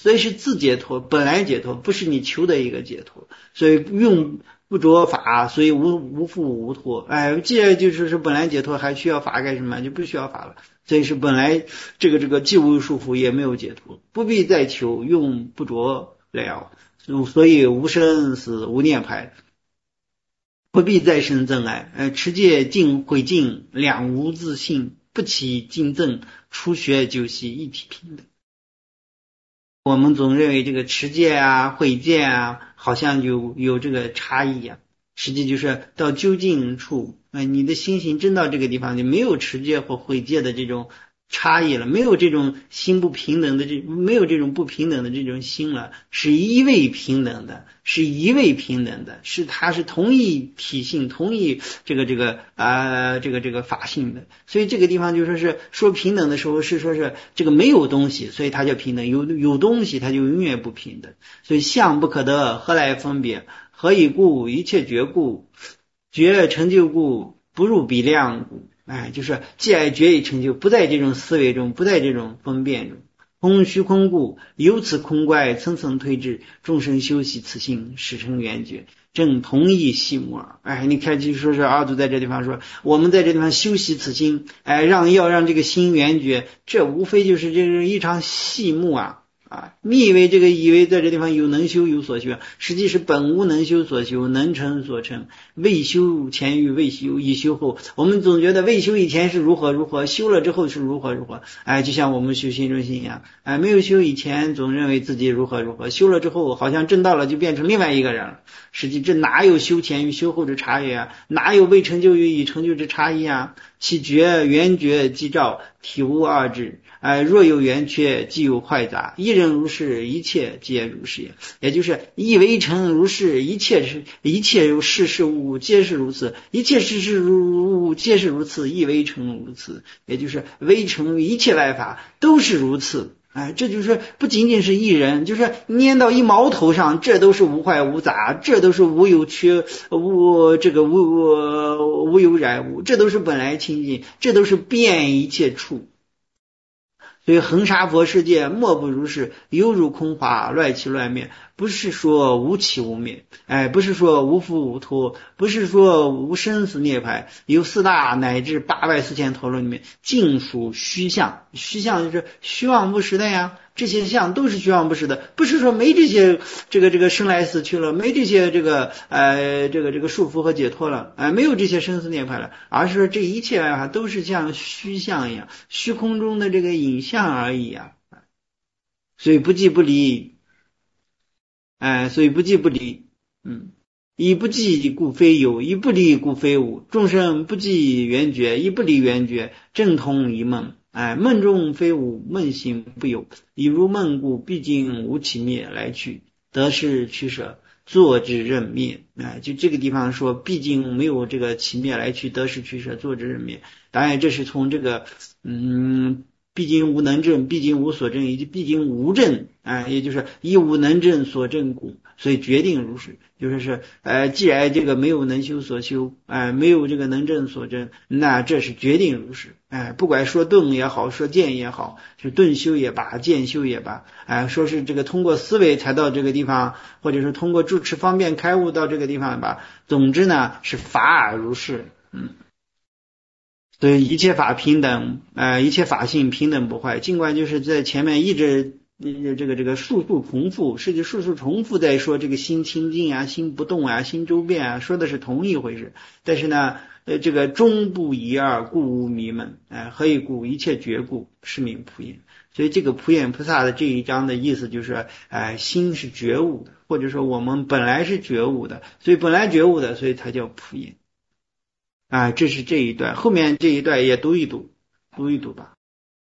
所以是自解脱，本来解脱，不是你求的一个解脱。所以用不着法，所以无复无脱。既然就是本来解脱，还需要法干什么？就不需要法了。所以是本来这个既无束缚，也没有解脱，不必再求，用不着了。所以无生死，无念ภั，不必再生憎爱。持戒净毁净，两无自性，不起竞争，初学就习一体平等。我们总认为这个持戒啊、毁戒啊，好像就有这个差异啊。实际就是到究竟处，你的心性真到这个地方，就没有持戒或毁戒的这种差异了，没有这种心不平等的没有这种不平等的这种心了，是一味平等的，是一味平等的，它是同一体性，同一这个法性的。所以这个地方就说平等的时候，是说是这个没有东西，所以它叫平等；有东西，它就永远不平等。所以相不可得，何来分别？何以故？一切觉故，觉成就故，不入比量故。就是既爱觉已成就，不在这种思维中，不在这种分辨中。空虚空故，由此空怪层层推至，众生修习此性，始成圆觉，正同一细目耳。你看，就说是阿祖在这地方说，我们在这地方修习此心，要让这个心圆觉，这无非就是这是一场细目啊。你以为在这地方有能修有所修，实际是本无能修所修，能成所成，未修前与未修已修后。我们总觉得未修以前是如何如何，修了之后是如何如何。就像我们修心中心一样，没有修以前总认为自己如何如何，修了之后好像证到了就变成另外一个人了。实际这哪有修前与修后之差异啊？哪有未成就与已成就之差异啊？其觉圆觉即照，体无二致。若有圆缺，即有坏杂。一人如是，一切皆如是也。也就是一为成如是，一切事物皆是如此，一切事物皆是如此，一为成如此。也就是为成一切来法都是如此。这就是不仅仅是一人，就是粘到一毛头上，这都是无坏无杂，这都是无有缺，无有染物，这都是本来清净，这都是遍一切处。所以恒沙佛世界莫不如是，犹如空花，乱起乱灭。不是说无起无灭，不是说无复无脱，不是说无生死涅槃。有四大乃至84000陀罗里面尽属虚相，虚相就是虚妄不实的呀。这些相都是虚妄不实的，不是说没这些这个生来死去了，没这些这个束缚和解脱了，没有这些生死涅槃了，而是说这一切啊都是像虚相一样，虚空中的这个影像而已啊。所以不即不离，所以不即不离，以不即故非有，以不离故非无。众生不即圆觉，以不离圆觉，正通一梦。梦中非无，梦醒不有。以如梦故，毕竟无起灭来去，得失取舍，作之任灭。就这个地方说，毕竟没有这个起灭来去，得失取舍，作之任灭。当然，这是从这个毕竟无能证，毕竟无所证，以及毕竟无证，也就是以无能证所证故，所以决定如是。就是既然这个没有能修所修，没有这个能证所证，那这是决定如是。不管说顿也好，说见也好，是顿修也罢，见修也罢，说是这个通过思维才到这个地方，或者是通过住持方便开悟到这个地方吧。总之呢，是法尔如是。所以一切法平等，一切法性平等不坏。尽管就是在前面一直这个数重复，是就数重复在说这个心清净啊，心不动啊，心周遍啊，说的是同一回事。但是呢，这个终不一二，故无迷闷。何以故？一切觉故，是名普眼。所以这个普眼菩萨的这一章的意思就是，心是觉悟的，或者说我们本来是觉悟的，所以本来觉悟的，所以它叫普眼。这是这一段，后面这一段也读一读吧。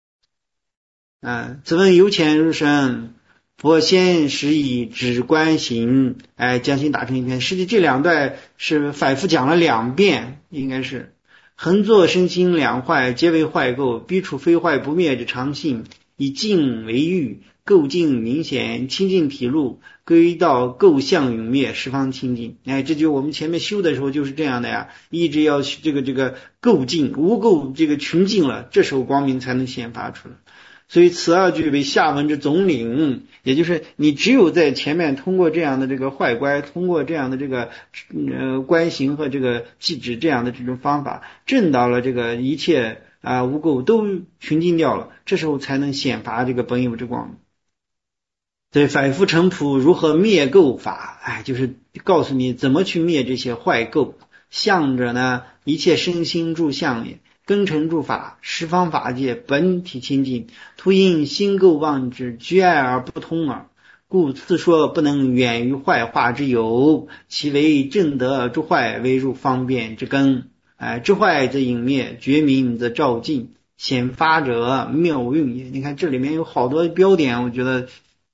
此问由浅入深，佛先实以止观行，将心打成一片。实际这两段是反复讲了2遍，应该是恒作身心两坏，皆为坏垢，必除非坏不灭之常性，以净为欲，垢净明显，清净体露，归到垢相永灭，十方清净。这就我们前面修的时候就是这样的呀，一直要这个垢净无垢这个群净了，这时候光明才能显发出来。 所以此二句为下文之总领，也就是你只有在前面通过这样的这个坏乖，通过这样的这个观行和这个记止这样的这种方法，证到了这个一切污垢都穷尽掉了，这时候才能显发这个本有之光。所以反复成谱如何灭垢法，就是告诉你怎么去灭这些坏垢。相者呢，一切身心住相也，根尘住法，十方法界本体清净，徒因心垢妄之，居爱而不通耳。故自说不能远于坏化之有，其为正德诸坏为入方便之根。之坏则隐灭，觉明则照进，显发者妙用也。你看这里面有好多标点，我觉得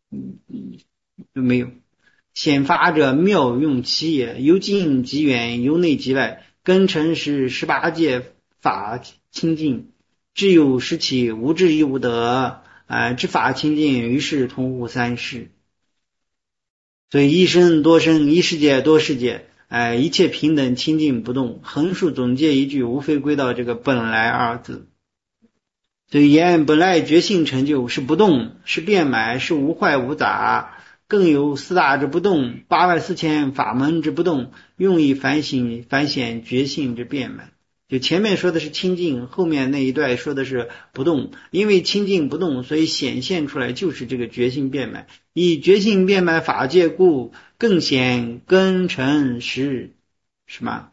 没有。显发者妙用其也，由近及远，由内及外，根尘是18界法清净，智有时起，无智亦无得，知法清净，于是同乎三世。所以一生多生，一世界多世界，一切平等清净不动，横竖总结一句，无非归到这个本来二字。所以言本来觉性成就是不动，是变买，是无坏无杂，更有四大之不动，84000法门之不动，用以反显觉性之变买。就前面说的是清净，后面那一段说的是不动，因为清净不动，所以显现出来就是这个觉性变买。以觉性变买法界故，更显根尘实什么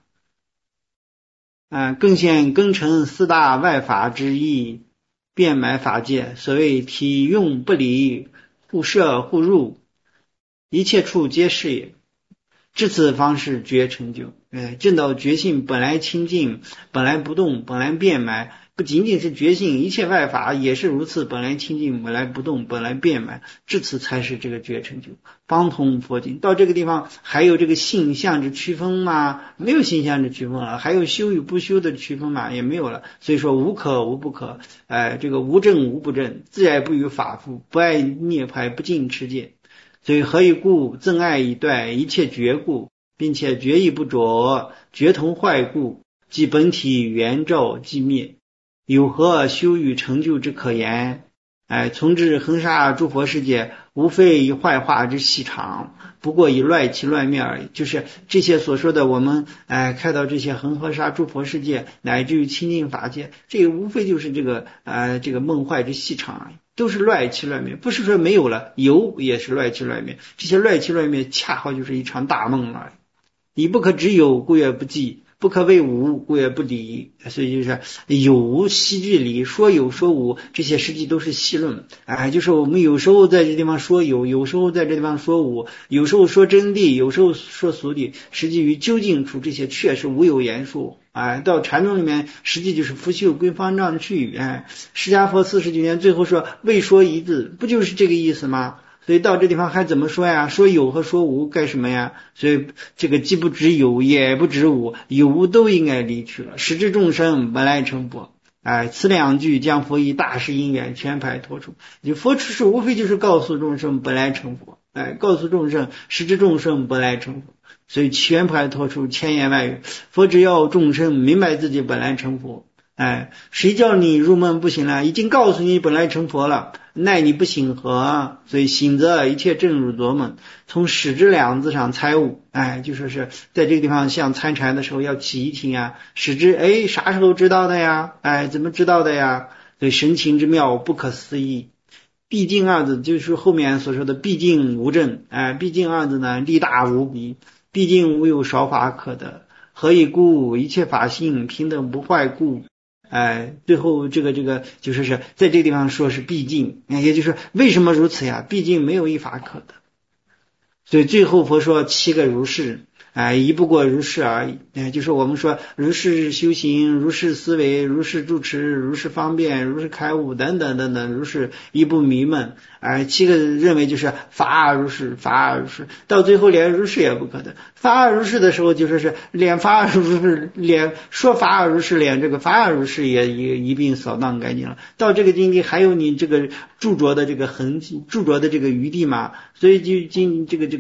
更显根尘四大外法之意，变买法界，所谓体用不离，互摄互入，一切处皆是也。至此方是觉成就。证到觉性本来清净，本来不动，本来变买，不仅仅是觉性，一切外法也是如此，本来清净，本来不动，本来变买，至此才是这个觉成就，方通佛经。到这个地方还有这个性相之区分吗？没有性相之区分了。还有修与不修的区分吗？也没有了。所以说无可无不可，这个无证无不证，自爱不与法复，不爱涅槃，不尽持戒。所以何以故？憎爱以断一切觉故，并且觉意不着，觉同坏故，即本体原照即灭，有何修与成就之可言？从至恒沙诸佛世界，无非以坏化之细长，不过以乱其乱灭而已。就是这些所说的，我们看到这些恒河沙诸佛世界，乃至于清净法界，这个无非就是这个梦坏之细长而已，都是乱其乱灭，不是说没有了，有也是乱其乱灭。这些乱其乱灭，恰好就是一场大梦而已。以不可知有，故也不记；不可谓无，故也不理。所以就是有无悉俱离，说有说无，这些实际都是戏论。就是我们有时候在这地方说有，有时候在这地方说无，有时候说真谛，有时候说俗谛，实际于究竟处这些确实无有言数。到禅宗里面，实际就是拂袖归方丈去。释迦佛49年最后说未说一字，不就是这个意思吗？所以到这地方还怎么说呀？说有和说无干什么呀？所以这个既不知有，也不知无，有无都应该离去了。实知众生本来成佛。此两句将佛以大事因缘全排托出。就佛出世无非就是告诉众生本来成佛，告诉众生实知众生本来成佛。所以全排托出，千言万语。佛只要众生明白自己本来成佛。谁叫你入梦不醒了？已经告诉你本来成佛了，奈你不醒何？所以醒则一切正入浊梦，从始知两字上猜悟。就说是在这个地方像参禅的时候要起疑听啊，始知啥时候知道的呀？怎么知道的呀？所以神情之妙不可思议。毕竟二字就是后面所说的毕竟无证。毕竟二字呢，力大无比，毕竟无有少法可得。何以故？一切法性平等不坏故。最后这个就是在这个地方说是毕竟，也就是为什么如此呀？毕竟没有一法可得。所以最后佛说7个如是，一不过如是而已。就是我们说如是修行，如是思维，如是住持，如是方便，如是开悟等等等等，如是一不迷闷。7个认为就是法而如是，法而如是，到最后连如是也不可得。法而如是的时候，就说是连法而如是，连说法而如是，连这个法而如是也一并扫荡干净了。到这个境地还有你这个著着的这个痕迹，著着的这个余地嘛？所以就这个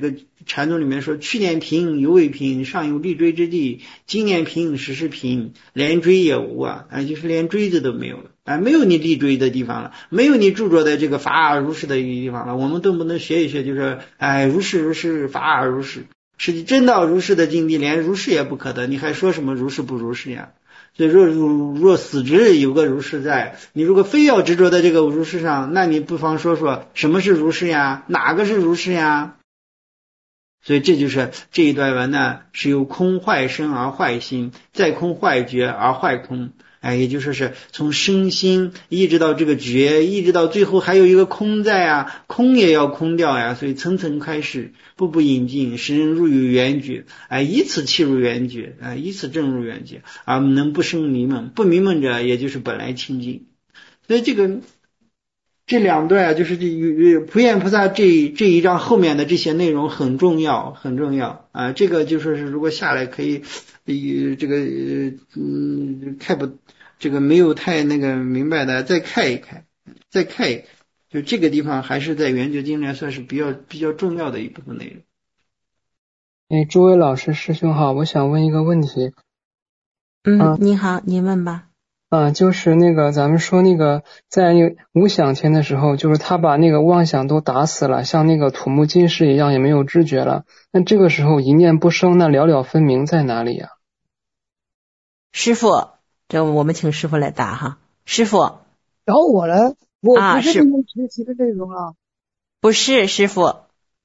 禅宗里面说，去年平犹未平，尚有立锥之地；今年平时时平，连锥也无啊，就是连锥子都没有了啊，没有你立锥的地方了，没有你著作的这个法尔如是的地方了。我们都不能学一学，就是如是如是，法尔如是，实际真到如是的境地，连如是也不可得，你还说什么如是不如是呀？所以若死之有个如是在，你如果非要执着在这个如是上，那你不妨说说什么是如是呀？哪个是如是呀？所以这就是这一段文呢，是由空坏身而坏心，再空坏觉而坏空，也就是说是从身心一直到这个觉，一直到最后还有一个空在啊，空也要空掉呀，所以层层开始，步步引进，使人入于圆觉，以此契入圆觉，以此正入圆觉，而能不生迷蒙，不迷蒙者也就是本来清净。所以这两段就是普贤菩萨这一章后面的这些内容很重要，很重要啊！这个就说是如果下来可以，这个看不这个没有太那个明白的，再看一看，就这个地方还是在圆觉经里算是比较重要的一部分内容。诸位老师师兄好，我想问一个问题。 你好，您问吧。 就是那个咱们说那个在那个无想天的时候，就是他把那个妄想都打死了，像那个土木金石一样也没有知觉了。那这个时候一念不生，那了了分明在哪里呀？ 师父，这我们请师父来答哈。师父， 找我来，我不是你们学习的内容啊。 不是师父。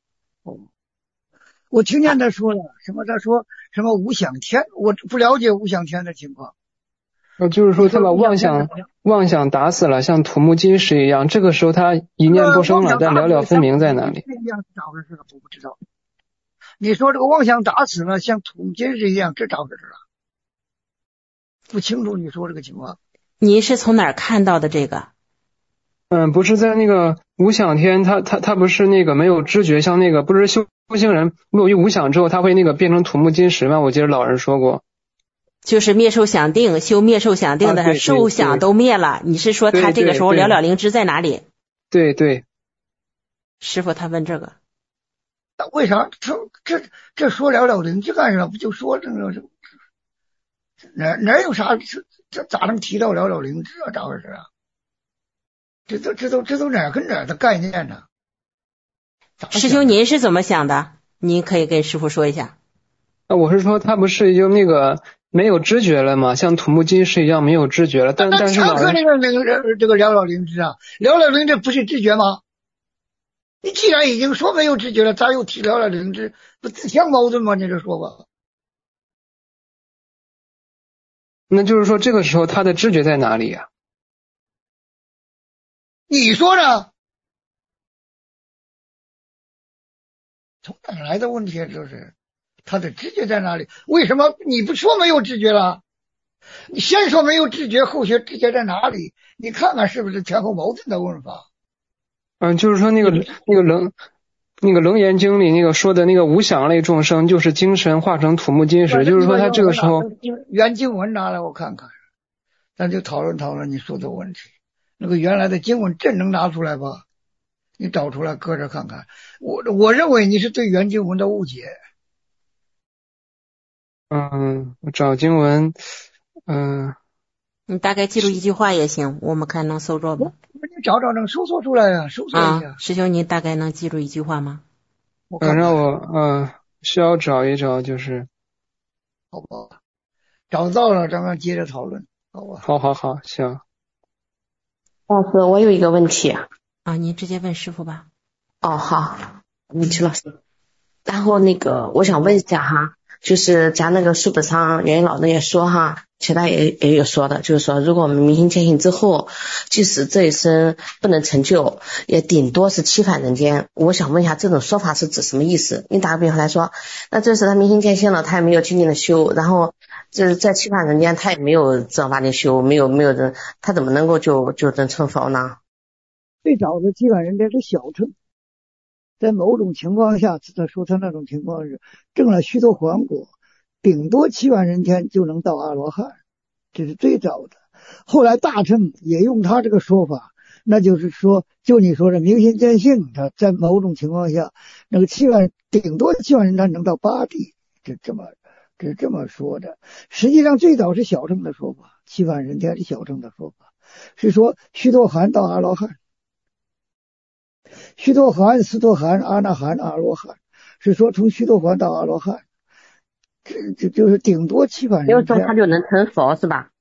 我听见他说了他说什么无想天，我不了解无想天的情况。 就是说他把妄想打死了，像土木金石一样，这个时候他一念不生了，但了了分明在哪里？ 咋回事了？我不知道。你说这个妄想打死了，像土木金石一样，这咋回事了？不清楚你说这个情况。 您是从哪儿看到的这个？ 不是在那个无想天，他不是那个没有知觉，像那个不是修行人落于无想之后，他会那个变成土木金石吗？我记得老人说过。 就是灭受想定，修灭受想定的受想都灭了。你是说他这个时候了了灵知在哪里？ 对。 师父他问这个。 为啥这说了了灵知干什么？不就说这个哪有啥？这咋能提到了了灵知啊？咋回事啊？这都哪跟哪的概念呢？ 师兄您是怎么想的？您可以跟师父说一下。 我是说他不是就那个没有知觉了吗？像土木金石一样没有知觉了，但是老人这个了了灵知啊，了了灵知不是知觉吗？你既然已经说没有知觉了，咋又提了了灵知？不自相矛盾吗？你这说法。 那就是说这个时候他的知觉在哪里呀？ 你说呢？从哪来的问题？就是他的知觉在哪里？为什么你不说没有知觉了？你先说没有知觉，后学知觉在哪里？你看看是不是前后矛盾的问法？ 就是说那个楞严经里那个说的那个无想类众生，就是精神化成土木金石，就是说他这个时候原经文拿来我看看，咱就讨论讨论你说的问题。那个原来的经文真能拿出来吧？你找出来搁这看看。我认为你是对原经文的误解。 我找经文， 你大概记住一句话也行，我们看能搜着吗？ 你找能搜索出来呀，搜索一下。 师兄，你大概能记住一句话吗？ 让我需要找一找，就是好吧，找到了咱们接着讨论，好吧？ 好，行。 老师，我有一个问题您直接问师父吧。 好，曲老师。然后我想问一下哈，就是咱那个书本上袁老师也说哈，其他也有说的，就是说如果我们明心见性之后，即使这一生不能成就，也顶多是七返人间。我想问一下，这种说法是指什么意思？你打个比方来说，那这是他明心见性了，他也没有精进的修，然后就是在七返人间他也没有正法的修，没有人，他怎么能够就能成佛呢？ 最早的七返人间是小乘，在某种情况下，他说他那种情况是证了须陀洹果，顶多7万人天就能到阿罗汉，这是最早的。后来大乘也用他这个说法， 那就是说，就你说的明心见性，它在某种情况下，那个顶多7万人他能到8地，这么说的。实际上最早是小乘的说法，7万人天是小乘的说法，是说须陀洹到阿罗汉，须陀洹、斯陀含、阿那含、阿罗汉，是说从须陀洹到阿罗汉，这就是顶多7万人天。 比如说他就能成佛是吧？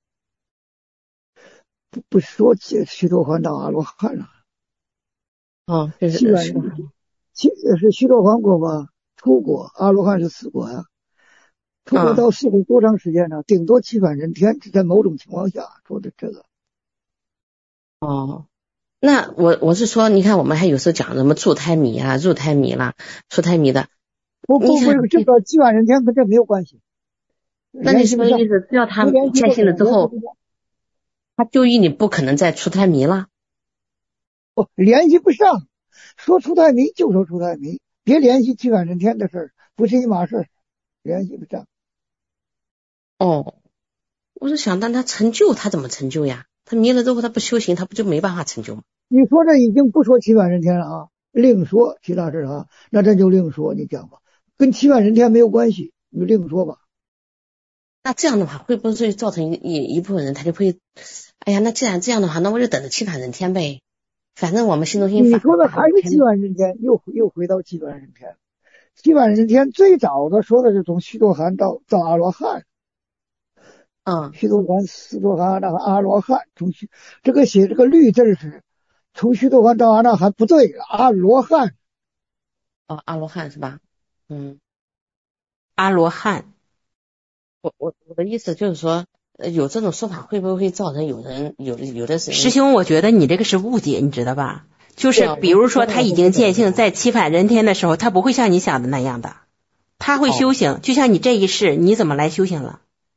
不说须陀洹到阿罗汉了。 就是 7万人，是须陀洹国吗？初国，阿罗汉是4国呀。初国到4国多长时间呢？顶多7万人天，只在某种情况下说的这个。 那我是说，你看我们还有时候讲什么助胎米啊、入胎米啦、出胎米的。 不，这个7万人天跟这没有关系。 那你什么意思？只要他见性了之后，他就意你不可能再出胎迷了？ 联系不上，说出胎迷就说出胎迷，别联系7万人天的事儿，不是一码事儿，联系不上。 我是想，但他成就，他怎么成就呀？他迷了之后，他不修行，他不就没办法成就吗？ 你说这已经不说7万人天了啊，另说其他事啊，那这就另说，你讲吧，跟7万人天没有关系，你另说吧。 那这样的话，会不会造成一部分人他就会，哎呀，那既然这样的话，那我就等着7万人天呗。反正我们心中心。 你说的还是7万人天，又回到7万人天。7万人天最早的说的是从须陀洹到阿罗汉。须陀洹、斯陀含、阿罗汉，这个写这个律字是从须陀洹到阿那含，不对，阿罗汉。 阿罗汉是吧？ 阿罗汉。 我的意思就是说，有这种说法会不会造成有的师兄，我觉得你这个是误解，你知道吧？就是比如说他已经见性，在7万人天的时候，他不会像你想的那样的，他会修行，就像你这一世，你怎么来修行了？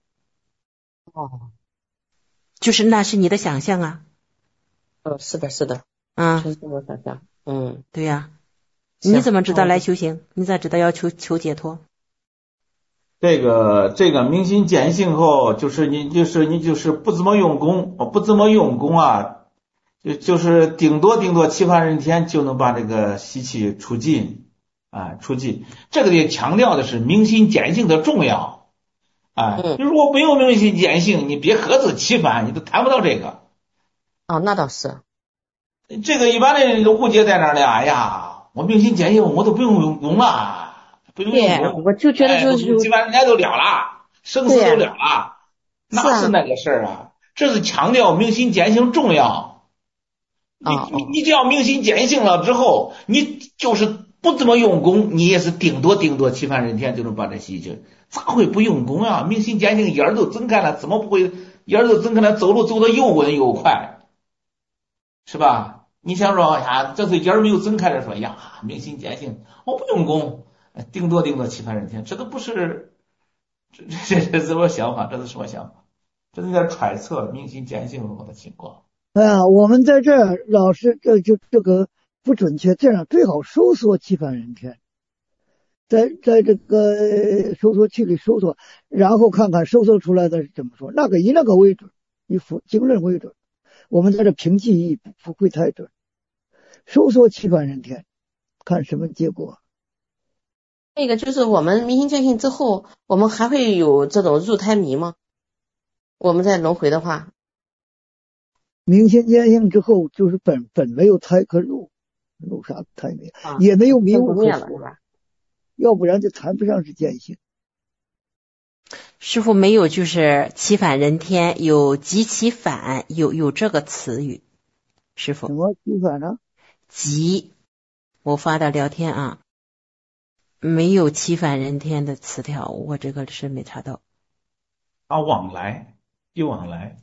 就是那是你的想象啊。 是的，就是这么想象。 对呀，你怎么知道来修行？你咋知道要求解脱？ 这个明心见性后，就是你不怎么用功啊，就是顶多7万人天就能把这个习气除尽。这个得强调的是明心见性的重要。如果没有明心见性，你别合资7万，你都谈不到这个。 那倒是。 这个一般的人都误解在哪儿呢？哎呀，我明心见性，我都不用用功了，不用用功。 我就觉得就是 7万人天都了了，生死都了了，哪是那个事儿啊？这是强调明心见性重要。你只要明心见性了之后，你就是不怎么用功，你也是顶多7万人天就能把这习气。咋会不用功啊？明心见性，眼都睁开了，怎么不会眼都睁开了，走路走得又稳又快，是吧？你想说呀，这是眼没有睁开的说呀，明心见性，我不用功，顶多7万人天，这都不是，这什么想法？这是什么想法？这是在揣测明心见性的情况。 我们在这儿老师这个不准确，这样最好收缩7万人天。在这个收缩器里收缩，然后看看收缩出来的是怎么说，以那个为准，以经论为准。我们在这凭记忆不会太准。收缩7万人天，看什么结果。 那个就是我们明心见性之后，我们还会有这种入胎迷吗？我们在轮回的话， 明心见性之后，就是本没有胎可入啥胎迷，也没有迷雾可说。要不然就谈不上是见性。 师父没有，就是7万人天有极其反，有这个词语。师父什么极反呢？ 极，我发的聊天啊，没有7万人天的词条，我这个是没查到。 往来，又往来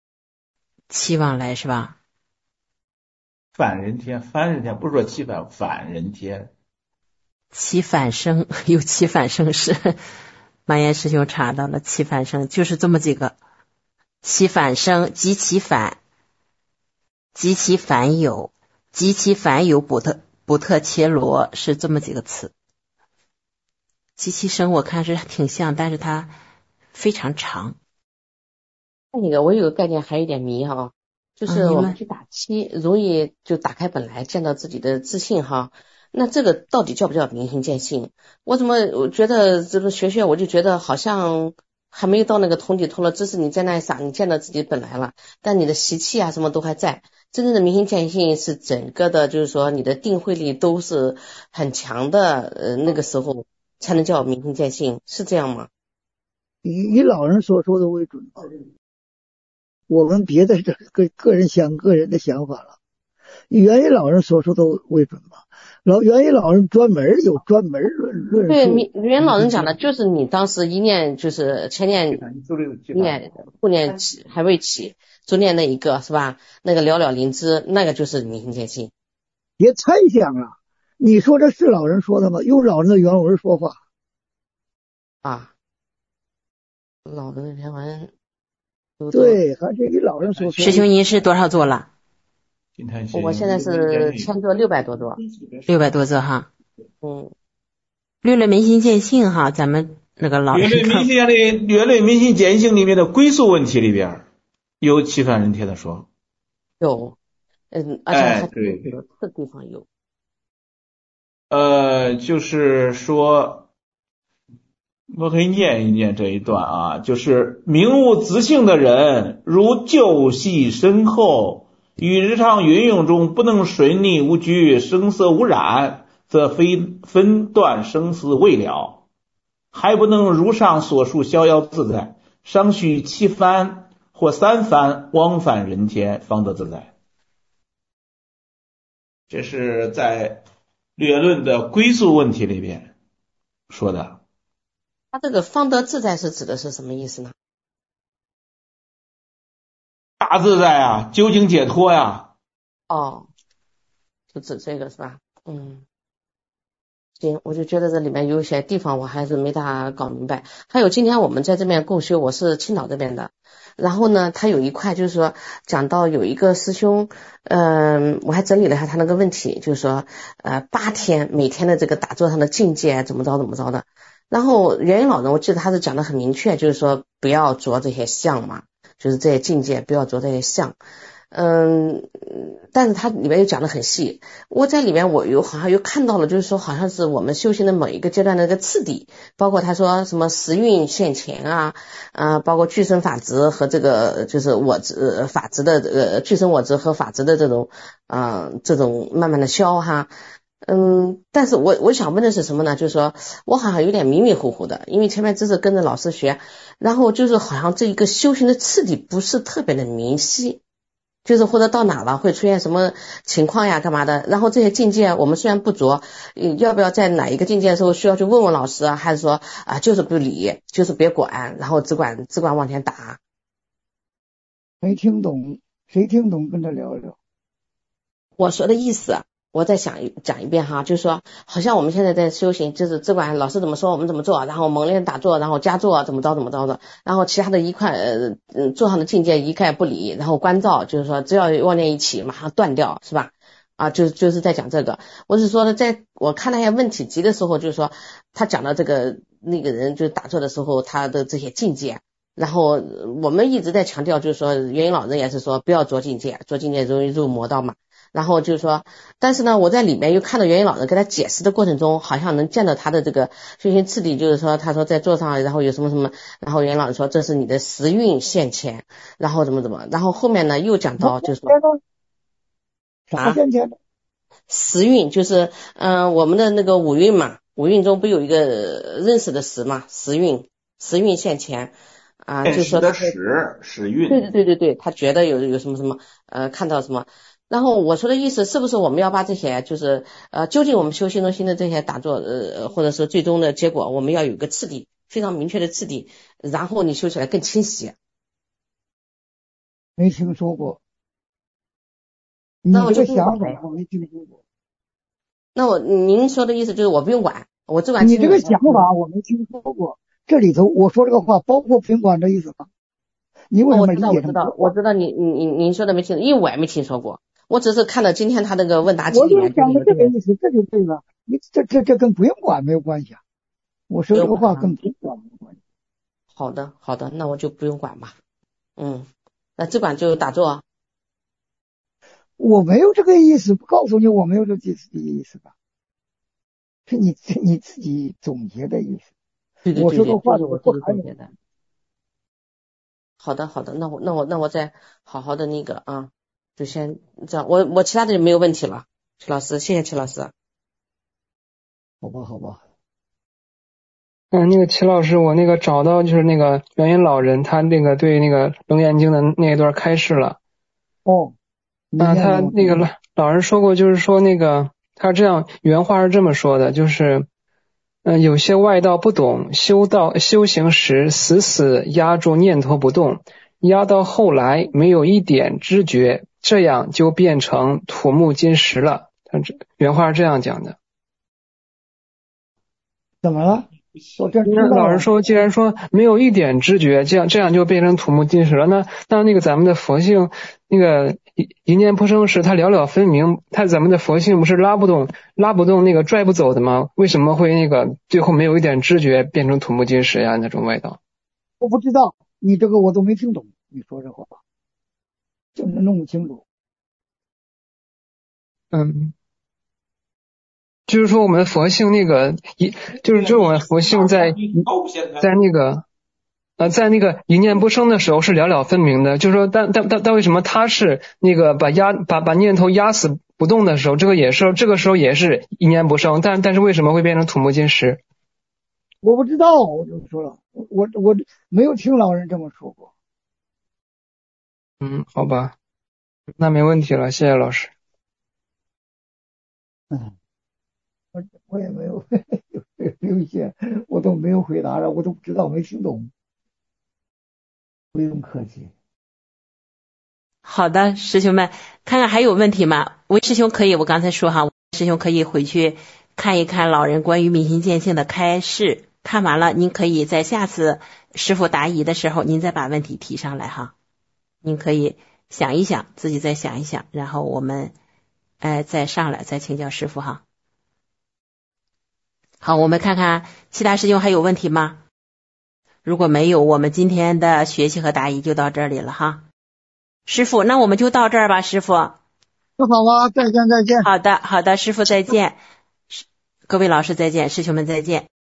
，7往来是吧？ 反人天不是说7万，反人天。 7反生，有7反生是马岩师兄查到了7反生，就是这么几个：7反生、极其反、极其反有、极其反有补特切罗，是这么几个词。极其生我看是挺像，但是它非常长。 那个我有个概念还有点迷就是我们去打七，容易就打开本来见到自己的自信哈。那这个到底叫不叫明心见性？我觉得这个学我就觉得好像还没有到那个通底通了，只是你在那一撒，你见到自己本来了，但你的习气啊什么都还在。真正的明心见性是整个的，就是说你的定慧力都是很强的，那个时候才能叫明心见性，是这样吗？ 以老人所说的为准吧，我们别的个人的想法了，以元一老人所说的为准吧。元一老人专门论对，元老人讲的就是你当时一念就是前念念后念起还未起，中念那一个是吧？那个了了灵芝，那个就是明心见性。 别猜想了，你说这是老人说的吗？用老人的原文说话啊，老人的原文对，还是以老人所说。 师兄，您是多少座了？ 我现在是1000座600多座 ，600多座哈。略略明心见性哈，咱们那个老师略略明心见性里面的归宿问题里边有齐范人帖的说， 有，而且还对这地方有， 就是说。我可以念一念这一段啊，就是明悟自性的人，如旧习深厚，于日常运用中不能顺逆无拘，声色无染，则非分段生死未了，还不能如上所述逍遥自在，尚需7番或3番往返人天，方得自在。这是在略论的归宿问题里边说的。 他这个方得自在是指的是什么意思呢？ 大自在啊，究竟解脱呀。 就指这个是吧？行，我就觉得这里面有些地方我还是没大搞明白。还有今天我们在这边共修，我是青岛这边的，然后呢他有一块就是说讲到有一个师兄，我还整理了一下他那个问题，就是说8天每天的这个打坐上的境界怎么着的，然后元婴老人我记得他是讲的很明确，就是说不要着这些相嘛，就是这些境界不要着这些相。但是他里面又讲得很细，我在里面我好像又看到了，就是说好像是我们修行的某一个阶段的一个次第，包括他说什么时运现前啊，包括具身法执和这个就是我执法执的具身我执和法执的这种慢慢的消哈。但是我想问的是什么呢？就是说我好像有点迷迷糊糊的，因为前面只是跟着老师学，然后就是好像这一个修行的次第不是特别的明晰，就是或者到哪了会出现什么情况呀干嘛的，然后这些境界我们虽然不着，要不要在哪一个境界的时候需要去问问老师啊，还是说就是不理，就是别管，然后只管往前打。 谁听懂跟他聊聊。 我说的意思我再讲一遍哈，就是说好像我们现在在修行，就是只管老师怎么说我们怎么做，然后猛练打坐，然后加坐怎么着的，然后其他的一块坐上的境界一概不理，然后关照，就是说只要妄念一起马上断掉，是吧？就是在讲这个。我是说呢，在我看那些问题集的时候，就是说他讲到这个那个人就是打坐的时候他的这些境界，然后我们一直在强调，就是说元婴老人也是说不要着境界，着境界容易入魔道嘛。然后就是说，但是呢我在里面又看到元婴老人给他解释的过程中，好像能见到他的这个修行次第，就是说他说在座上然后有什么，然后元婴老人说这是你的时运现前，然后怎么，然后后面呢又讲到就是说啥现前？ 时运就是我们的那个五运嘛，五运中不有一个认识的时嘛，时运现前就是说他时运， 对，他觉得有什么看到什么。然后我说的意思是不是我们要把这些就是究竟我们修行中心的这些打坐或者是最终的结果，我们要有一个次第，非常明确的次第，然后你修起来更清晰。 没听说过。 那我就这个想法我没听说过。 那您说的意思就是我不用管，我只管你这个想法我没听说过。这里头我说这个话包括不用管的意思吗？你为什么理解这么？ 我知道您说的没听说，因为我也没听说过。我只是看到今天他那个问答集里面， 我就讲的这个意思，这就对了。你这跟不用管没有关系啊。我说这个话跟不用管没有关系。 好的，那我就不用管吧。那只管就打坐。 我没有这个意思，不告诉你我没有这个意思吧？是你自己总结的意思。 对对对， 我说的话就是我自己总结的。好的，那我再好好的那个啊，就先这样。我其他的就没有问题了，齐老师，谢谢齐老师。 好吧。 那个齐老师，我那个找到就是那个元音老人他那个对那个楞严经的那一段开示了。 哦。 他那个老人说过，就是说那个他这样原话是这么说的，就是有些外道不懂，修行时死压住念头不动，压到后来没有一点知觉，这样就变成土木金石了。他原话是这样讲的。 怎么了？ 那老人说，既然说没有一点知觉，这样就变成土木金石了。那个咱们的佛性，那个一念不生时，它了了分明，咱们的佛性不是拉不动那个拽不走的吗？为什么会那个最后没有一点知觉变成土木金石呀？那种外道， 我不知道，你这个我都没听懂，你说这话，就弄不清楚。 就是说我们的佛性那个就是我们佛性在那个在那个一念不生的时候是了了分明的，就是说但为什么他是那个把念头压死不动的时候，这个时候也是一念不生，但是为什么会变成土木金石？ 我不知道，我就说了，我没有听老人这么说过。 好吧，那没问题了，谢谢老师。 我也没有有一些我都没有回答了，我都不知道，没听懂。不用客气。 好的，师兄们，看看还有问题吗？魏师兄可以，我刚才说哈，师兄可以回去看一看老人关于明心见性的开示，看完了您可以在下次师父答疑的时候，您再把问题提上来哈。您可以想一想，自己再想一想，然后我们再上来再请教师父哈。好，我们看看其他师兄还有问题吗？如果没有，我们今天的学习和答疑就到这里了哈。师父，那我们就到这儿吧，师父。 那好吧，再见。 好的，师父再见，各位老师再见，师兄们再见。